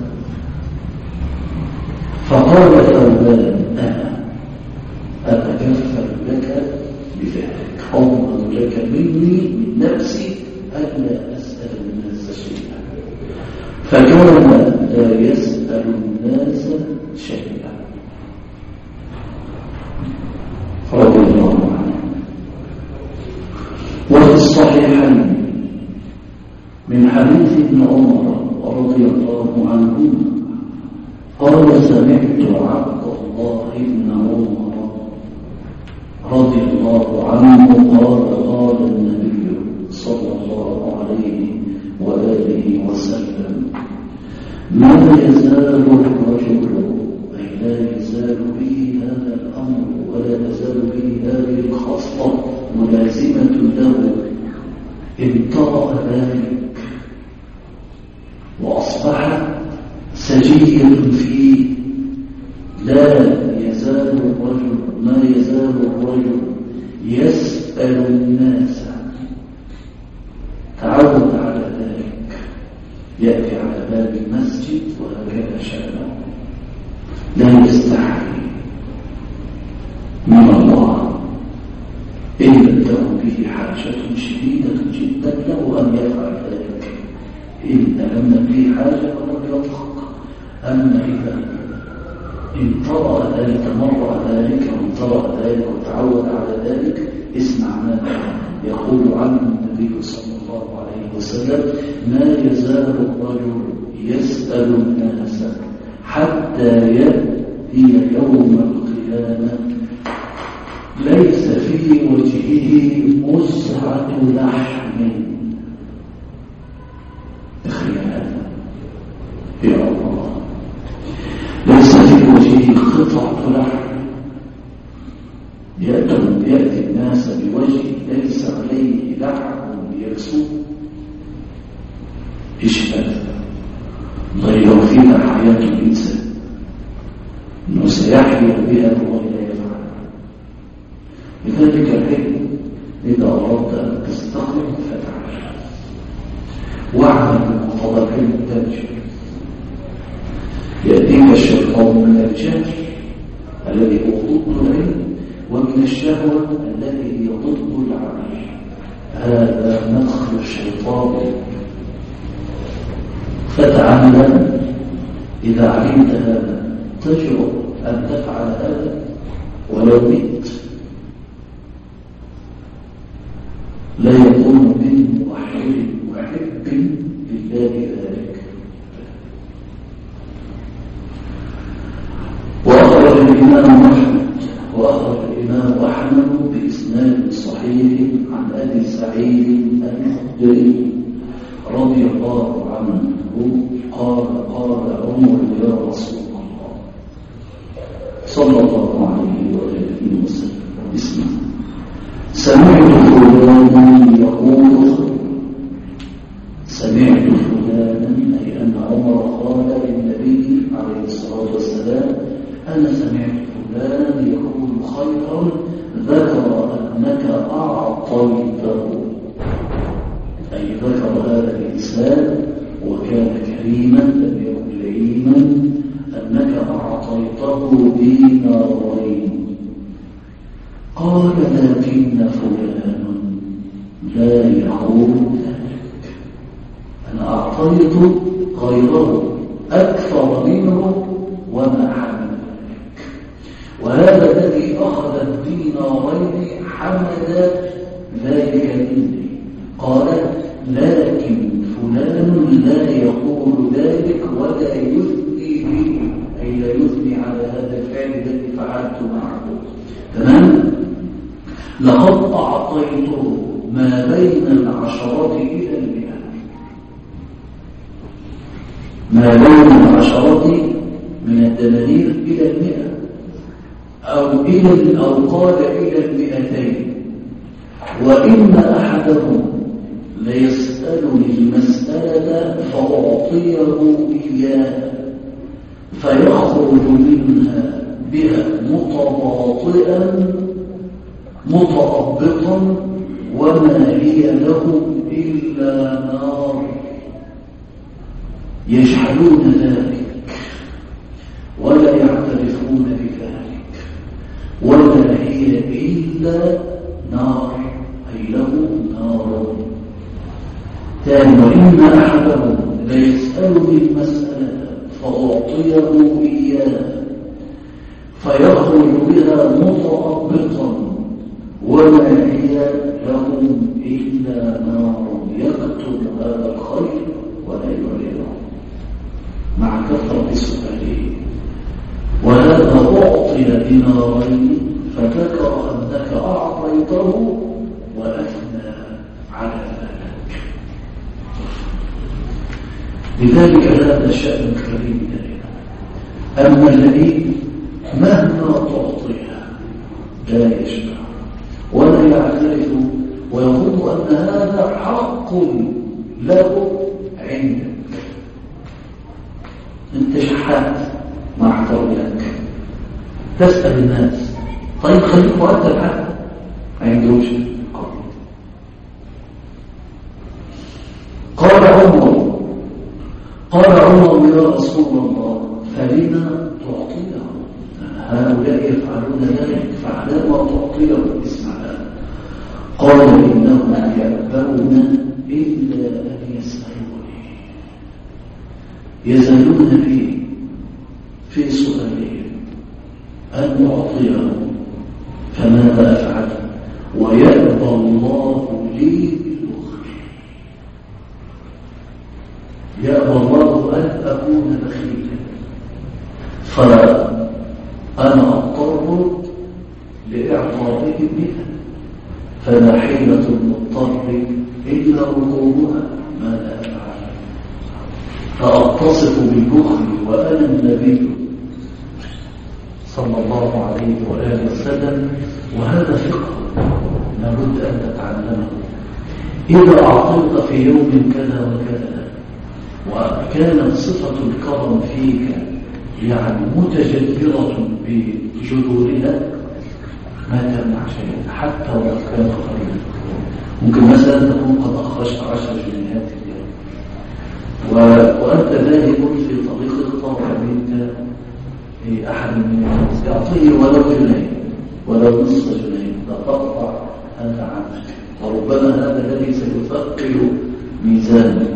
A: فقال ثوبان: أنا أتكفل لك بذلك، أضمن لك مني من نفسي ألا أسأل الناس شيئا. فكان لا يسأل الناس شيئا رضي الله عنه. وفي الصحيحين من حديث ابن عمر رضي الله عنهما قال: سمعت عبد الله بن عمر رضي الله عنه قال: قال النبي صلى الله عليه وآله وسلم: ما يزال الرجل، أي لا يزال به هذا الأمر ولا يزال به هذه الخصلة ملازمة له، إن طرأ ذلك وأصبح سجيا فيه، لا يزال الرجل ما يزال الرجل يسأل الناس، تعود على ذلك، يأتي على باب المسجد وهكذا شأنه، لا يستحي من الله إن له به حاجة شديدة جدا له أن يفعل ذلك، إن لم به حاجة ولم يطلق. أما إذا انطرأ ذلك مر ذلك وانطرأ ذلك وتعود على ذلك، اسمع ماذا يقول عنه النبي صلى الله عليه وسلم: ما يزال الرجل يسأل الناس حتى يأتي يوم القيامة ليس في وجهه مزعة لحم. تخيل هذا يا الله، ليس في وجهه قطعة لحم. يأتي الناس بوجه ليس عليه لحم يكسو. إيش هذا؟ ضيع فينا حياة الإنسان، إنه سيحيا بها وهو لا يفعل. لذلك الحين إذا أردت أن تستقيم فتعال واعمل بمقتضى العلم تنجح. يأتيك الشيطان من الجهل الذي هو ضد العلم، ومن الشهوة الذي هي ضد العمل. هذا مدخل الشيطان. فتعلم إذا علمت هذا تجرؤ أن تفعل هذا ولو مت. لا يكون من موحد محب لله ذلك. وأخرج الإمام أحمد وأخرج الإمام أحمد بإسناد صحيح عن أبي سعيد الخدري رضي الله الله عنه قال قال عمر يا رسول الله صلى الله عليه وآله وسلم اسمع سمعت فلانا يقول سمعت فلانا أي أن عمر قال للنبي عليه الصلاة والسلام أنا سمعت فلانا يقول خيرا ذكر أنك أعطيته أي ذكر هذا الإنسان وكان كريما لم يكن لئيما أنك أعطيته دينارين قال لكن فلان لا يقول ذلك أنا أعطيت غيره أكثر منه وما حمل ذلك وهذا الذي أخذ الدينارين حمل ذلك مني قال لكن فلان لا يقول ذلك ولا يثني به أي لا يثني على هذا الفعل الذي فعلت معه تمام لقد أعطيته ما بين العشرة إلى المئة ما بين العشرة من الدنانير إلى المئة أو إلى أو قال إلى المئتين وإن أحدهم ليسألني المسألة فأعطيه إياها فيخرج منها بها متباطئا متأبطا وما هي له إلا نار يجحدون ذلك ولا يعترفون بذلك وما هي إلا نار أي له نار ثاني وإن أحدهم ليسألني المسألة فأعطيه إياها فيخرج بها متأبطا وما هي لهم إلا نار يكتب هذا الخير ولا يعلنه مع كثرة سؤاله وهذا أعطي دينارين فذكر أنك أعطيته وأثنى على ذلك لذلك هذا شأن كريم دائما أما الذي مهما تعطيها لا يشبع ولا يعترف ويظن أن هذا حق له عندك انت شحات مع احترامك تسأل الناس طيب خليك مؤدب حتى عندوش قال عمر قال عمر يا رسول الله فلما تعطيه هؤلاء يفعلون ذلك فعلى ما تعطيه اسمع قال إنهم يأبون إلا أن يسألوني يزالون فيه في سؤالهم أن أعطيهم فماذا أفعل ويأبى الله لي بالبخل يأبى الله أن أكون بخيلا فأنا أضطر لإعطائهم بها فلا حيلة المضطر إلا ركوبها ماذا أفعل فأتصف بالبخل وأنا النبي صلى الله عليه وآله وسلم وهذا فقه لابد أن تتعلمه إذا أعطيت في يوم كذا وكذا وكانت صفة الكرم فيك يعني متجذرة بجذورها ما تمنع شيئا حتى ولو كان قليلا ممكن مثلا تكون قد أخرجت عشر جنيهات اليوم وأنت ذاهب في طريق الطاعة منك أحد من الناس يعطيه ولو جنيه ولو نصف جنيه لا تقطع أنت عنك وربما هذا الذي سيثقل ميزانك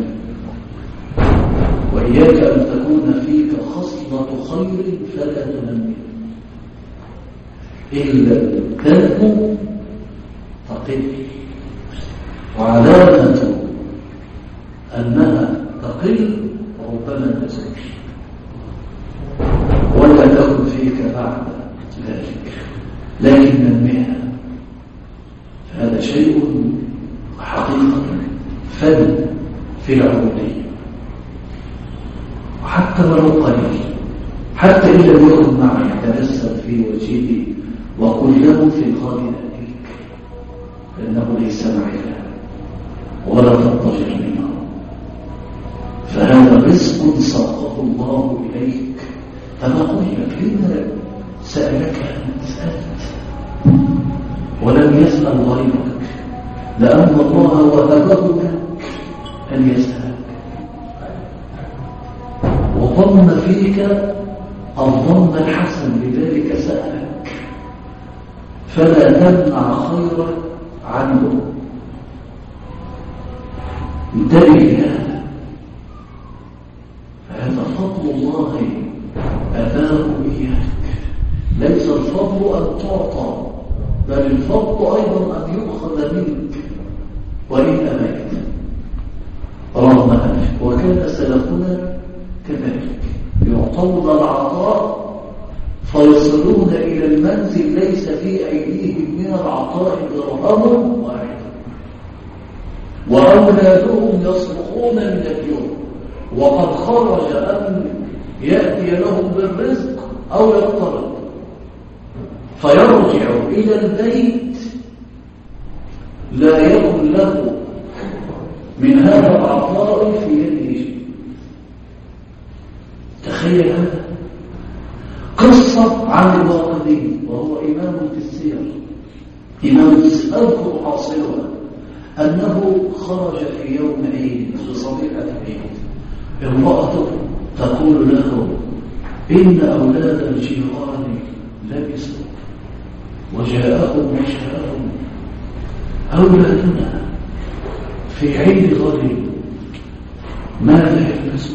A: وإياك أن تكون فيك خصلة خير فلا تنمي إلا تنمو تقل وعلامة أنها تقل ربما تزول ولا تكن فيك بعد ذلك لكن نميها فهذا شيء حقيقة فن في العبودية حتى ولو قليل، حتى إن لم يكن معي تبسم في وجهه وقل له في قال أبيك فإنه ليس معي ولا تضطجر منه، فهذا رزق ساقه الله إليك. فنقول لك إن سألك أن سألت ولم يسأل غيرك، لأن الله وهبه لك أن يسألك وظن فيك الظن الحسن، لذلك سألك، فلا تمنع خيرا عنه. انتبه لهذا، فهذا فضل الله أتاه إياك. ليس الفضل أن تعطى، بل الفضل أيضا أن يؤخذ منك وإن أميت رغم أنك. وكان سلفنا كذلك، يعطون العطاء فيصلون إلى المنزل ليس في أيديهم من العطاء درهم واحد، وأولادهم يصرخون من اليوم وقد خرج أن يأتي لهم بالرزق أو يقترب، فيرجع إلى البيت لا يكن له من هذا العطاء في يده شيء. تخيل هذا. قصة عن الواقدي وهو إمام في السير، إمام في السير أذكر حاصلها أنه خرج في يوم عيد في صبيحة عيد، امرأته تقول له إن أولاد الجيران لبسوا وجاءهم وشاءهم أولادنا في عيد غد ماذا يلبسون؟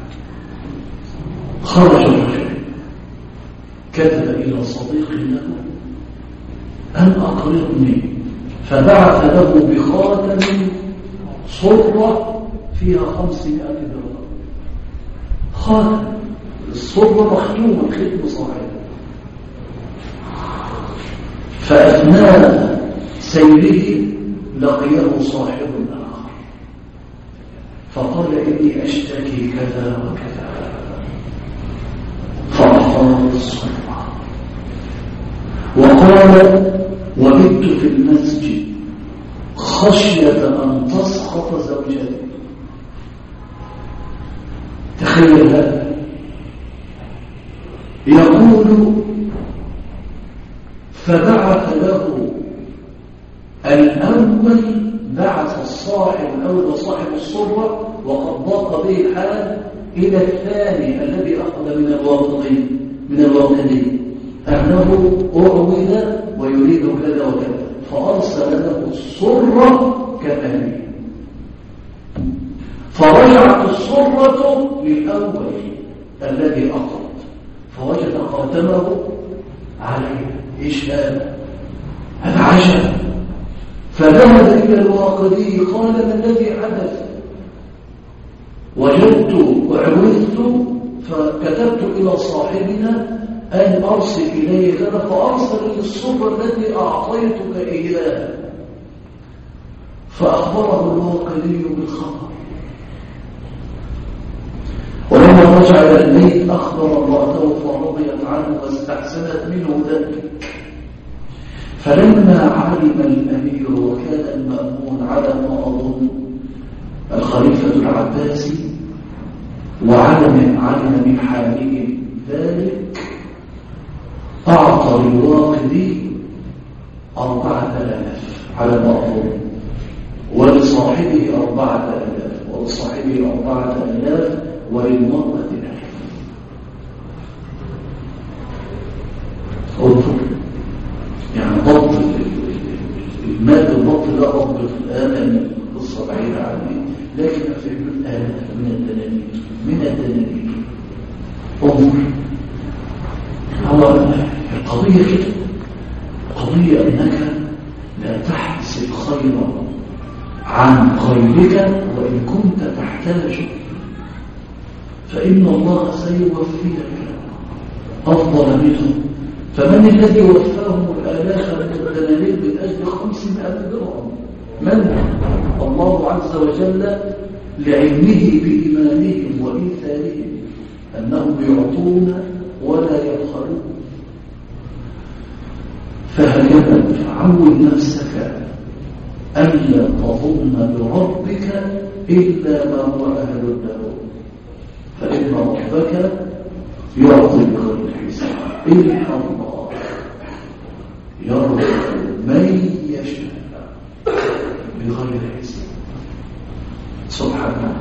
A: خرج الرجل كتب إلى صديق له أن أقرضني، فبعث له بخاتم صرة فيها خمسمائة درهم. خاتم الصرة مختومة ختم صاحب. فأثناء سيره لقيه صاحب آخر فقال إني أشتكي كذا وكذا، فأعطاه الصرة وقال وبت في المسجد خشية أن تسقط زوجتي. تخيل هذا. يقول فبعث له الأول، بعث الصاحب الأول صاحب الصرة وقد ضاق به الحال إلى الثاني الذي أخذ من الواقدين من الواقدين أنه أعوذ ويريد كذا وكذا، فأرسل له الصرة كثانية، فرجعت الصرة للأول الذي أخذ فوجد خاتمه عليه. إيش هذا؟ هذا عجب. فذهب إلى الواقدي قال ما الذي حدث؟ وجدت وعوذت فكتبت إلى صاحبنا أن أرسل إليه كذا، فأرسل لي الصرة التي أعطيتك إياها. فأخبره الواقدي بالخبر، ولما رجع إلى البيت أخبر امرأته فرضيت عنه واستحسنت منه ذلك. فلما علم الأمير وكان المأمون على ما أظن الخليفة العباسي وعلم علم من حالهم ذلك، أعطى للواقدي أربعة آلاف على ما أظن، ولصاحبه أربعة آلاف، ولصاحبه أربعة آلاف، وللمرأة ألف. انظر يعني ضبط المال الضبط لا ضبط الآن القصة بعيدة عني، لكن في الآلاف من الدنانير من الدنانير. انظر هو القضية كده، قضية أنك لا تحسب خيرا عن غيرك وإن كنت تحتاج، فإن الله سيوفيك أفضل منه. فمن الذي وفاهم الآلاف من الدنانير من أجل خمسمائة درهم؟ من؟ الله عز وجل لعلمه بإيمانهم وإيثارهم يعطون ولا يبخلون. فهكذا فعود نفسك ألا تظن بربك إلا ما هو أهل له، فإن ربك يعطي بغير حساب. إن الله يرزق من يشاء بغير حساب سبحانه.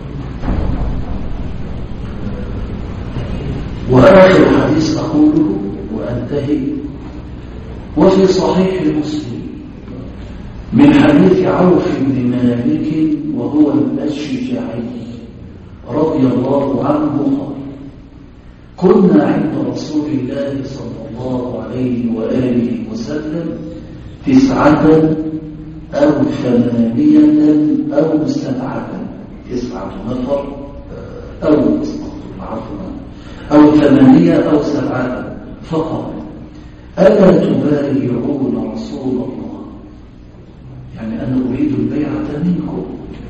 A: وآخر الحديث أقوله وأنتهي. وفي صحيح مسلم من حديث عوف بن مالك وهو الأشجعي رضي الله عنه قال: كنا عند رسول الله صلى الله عليه وآله وسلم تسعة أو ثمانية أو سبعة، تسعة نفر أو عفوا أو ثمانية أو سبعة، فقال: ألا تبايعون رسول الله؟ يعني أنا أريد البيعة منكم،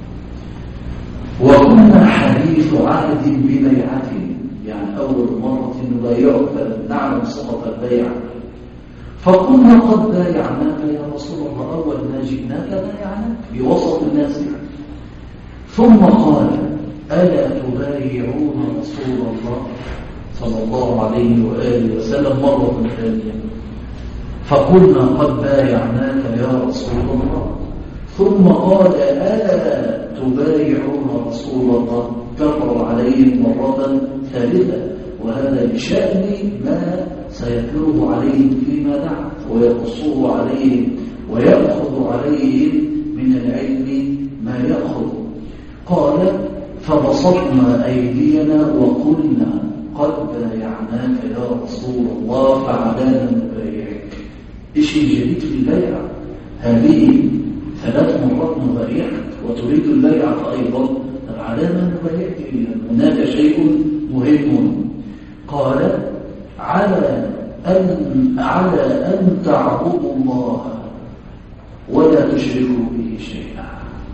A: وكنا حديث عهد ببيعة، يعني أول مرة نبايعك فلم نعلم صفة البيعة. فقلنا: قد بايعناك يا رسول الله، أول ما جئناك بايعناك بوسط الناس. ثم قال: ألا تبايعون رسول الله صلى الله عليه وآله وسلم مرة ثانية؟ فقلنا: قد بايعناك يا رسول الله. ثم قال: ألا تبايعون رسول الله؟ كرر عليهم مرة ثالثة، وهذا لشأن ما سيكره عليهم فيما بعد، ويقصه عليهم ويأخذ عليهم من العلم ما يأخذ. قال: فبسطنا أيدينا وقلنا: قد بايعناك يا رسول الله فعلانا نبايعك. إيش الجديد في البيعة؟ هذه ثلاث مرات نبايعك وتريد البيعة أيضا، فعلانا نبايعك، هناك شيء مهم. قال: على أن على أن تعبدوا الله ولا تشركوا به شيئا.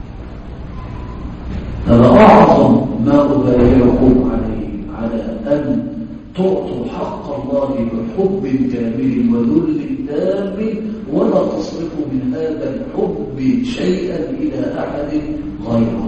A: هذا أعظم ما أبايعكم عليه، على أن تعطوا حق الله بحب كامل وذل تام، ولا تصرفوا من هذا الحب شيئا إلى أحد غيره.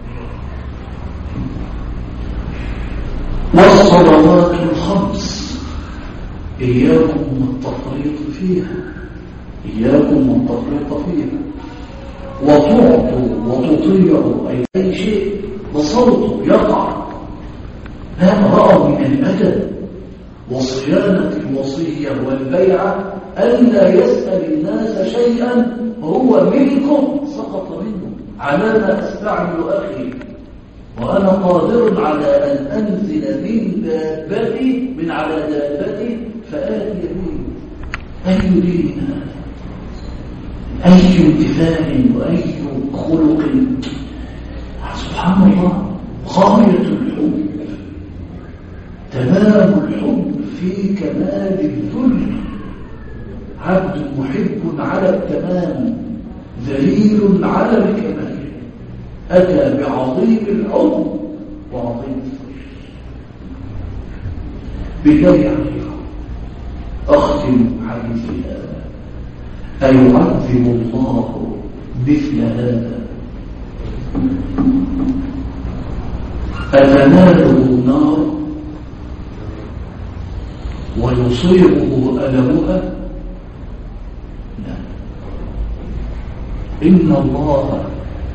A: والصلوات الخمس إياكم والتفريط فيها، إياكم والتفريط فيها. وتعطوا وتطيعوا أي شيء بصوته يقع، هذا رأى من الأدب وصيانة الوصية والبيعة ألا يسأل الناس شيئا هو منكم سقط منه. على ما أستعمل أخي وأنا قادر على أن أنزل من دابتي من على دابتي فآتي به. أي دين هذا؟ أي امتثال وأي خلق! سبحان الله، غاية الحب، تمام الحب في كمال الذل. عبد محب على التمام، ذليل على الكمال، أتى بعظيم الحب وعظيم الذل. بالله أختم حديثي هذا: أيعذب الله مثل هذا؟ أتناله النار ويصيبه ألمها؟ لا. إن الله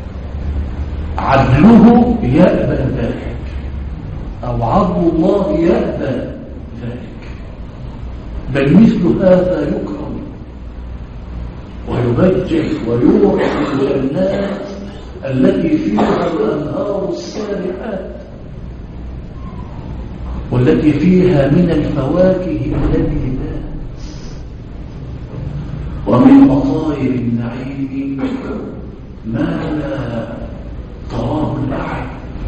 A: عدله يأبى ذلك، أو عدل الله يأبى ذلك، بل مثل هذا يكرم ويبجح ويورث الجنات التي فيها الأنهار السابحات، والتي فيها من الفواكه اللذيذات ومن مطاير النعيم ما لا تراه الأعين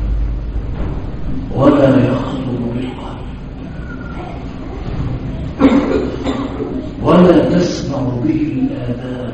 A: ولا يخطر بالقلب ولا تسمع به الآذان.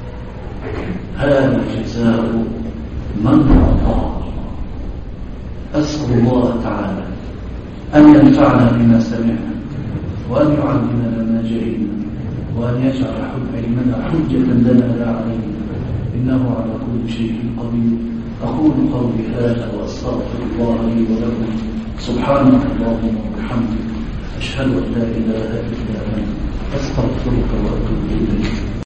A: هذا جزاء من أطاع الله. أسأل الله تعالى أن ينفعنا بما سمعنا وأن يعلمنا ما جهلنا وأن يجعل علمنا حجة لنا لا علينا، إنه على كل شيء قدير. أقول قولي هذا وأستغفر الله لي ولكم. سبحانك اللهم وبحمدك، أشهد أن لا إله إلا أنت، أستغفرك وأتوب إليك.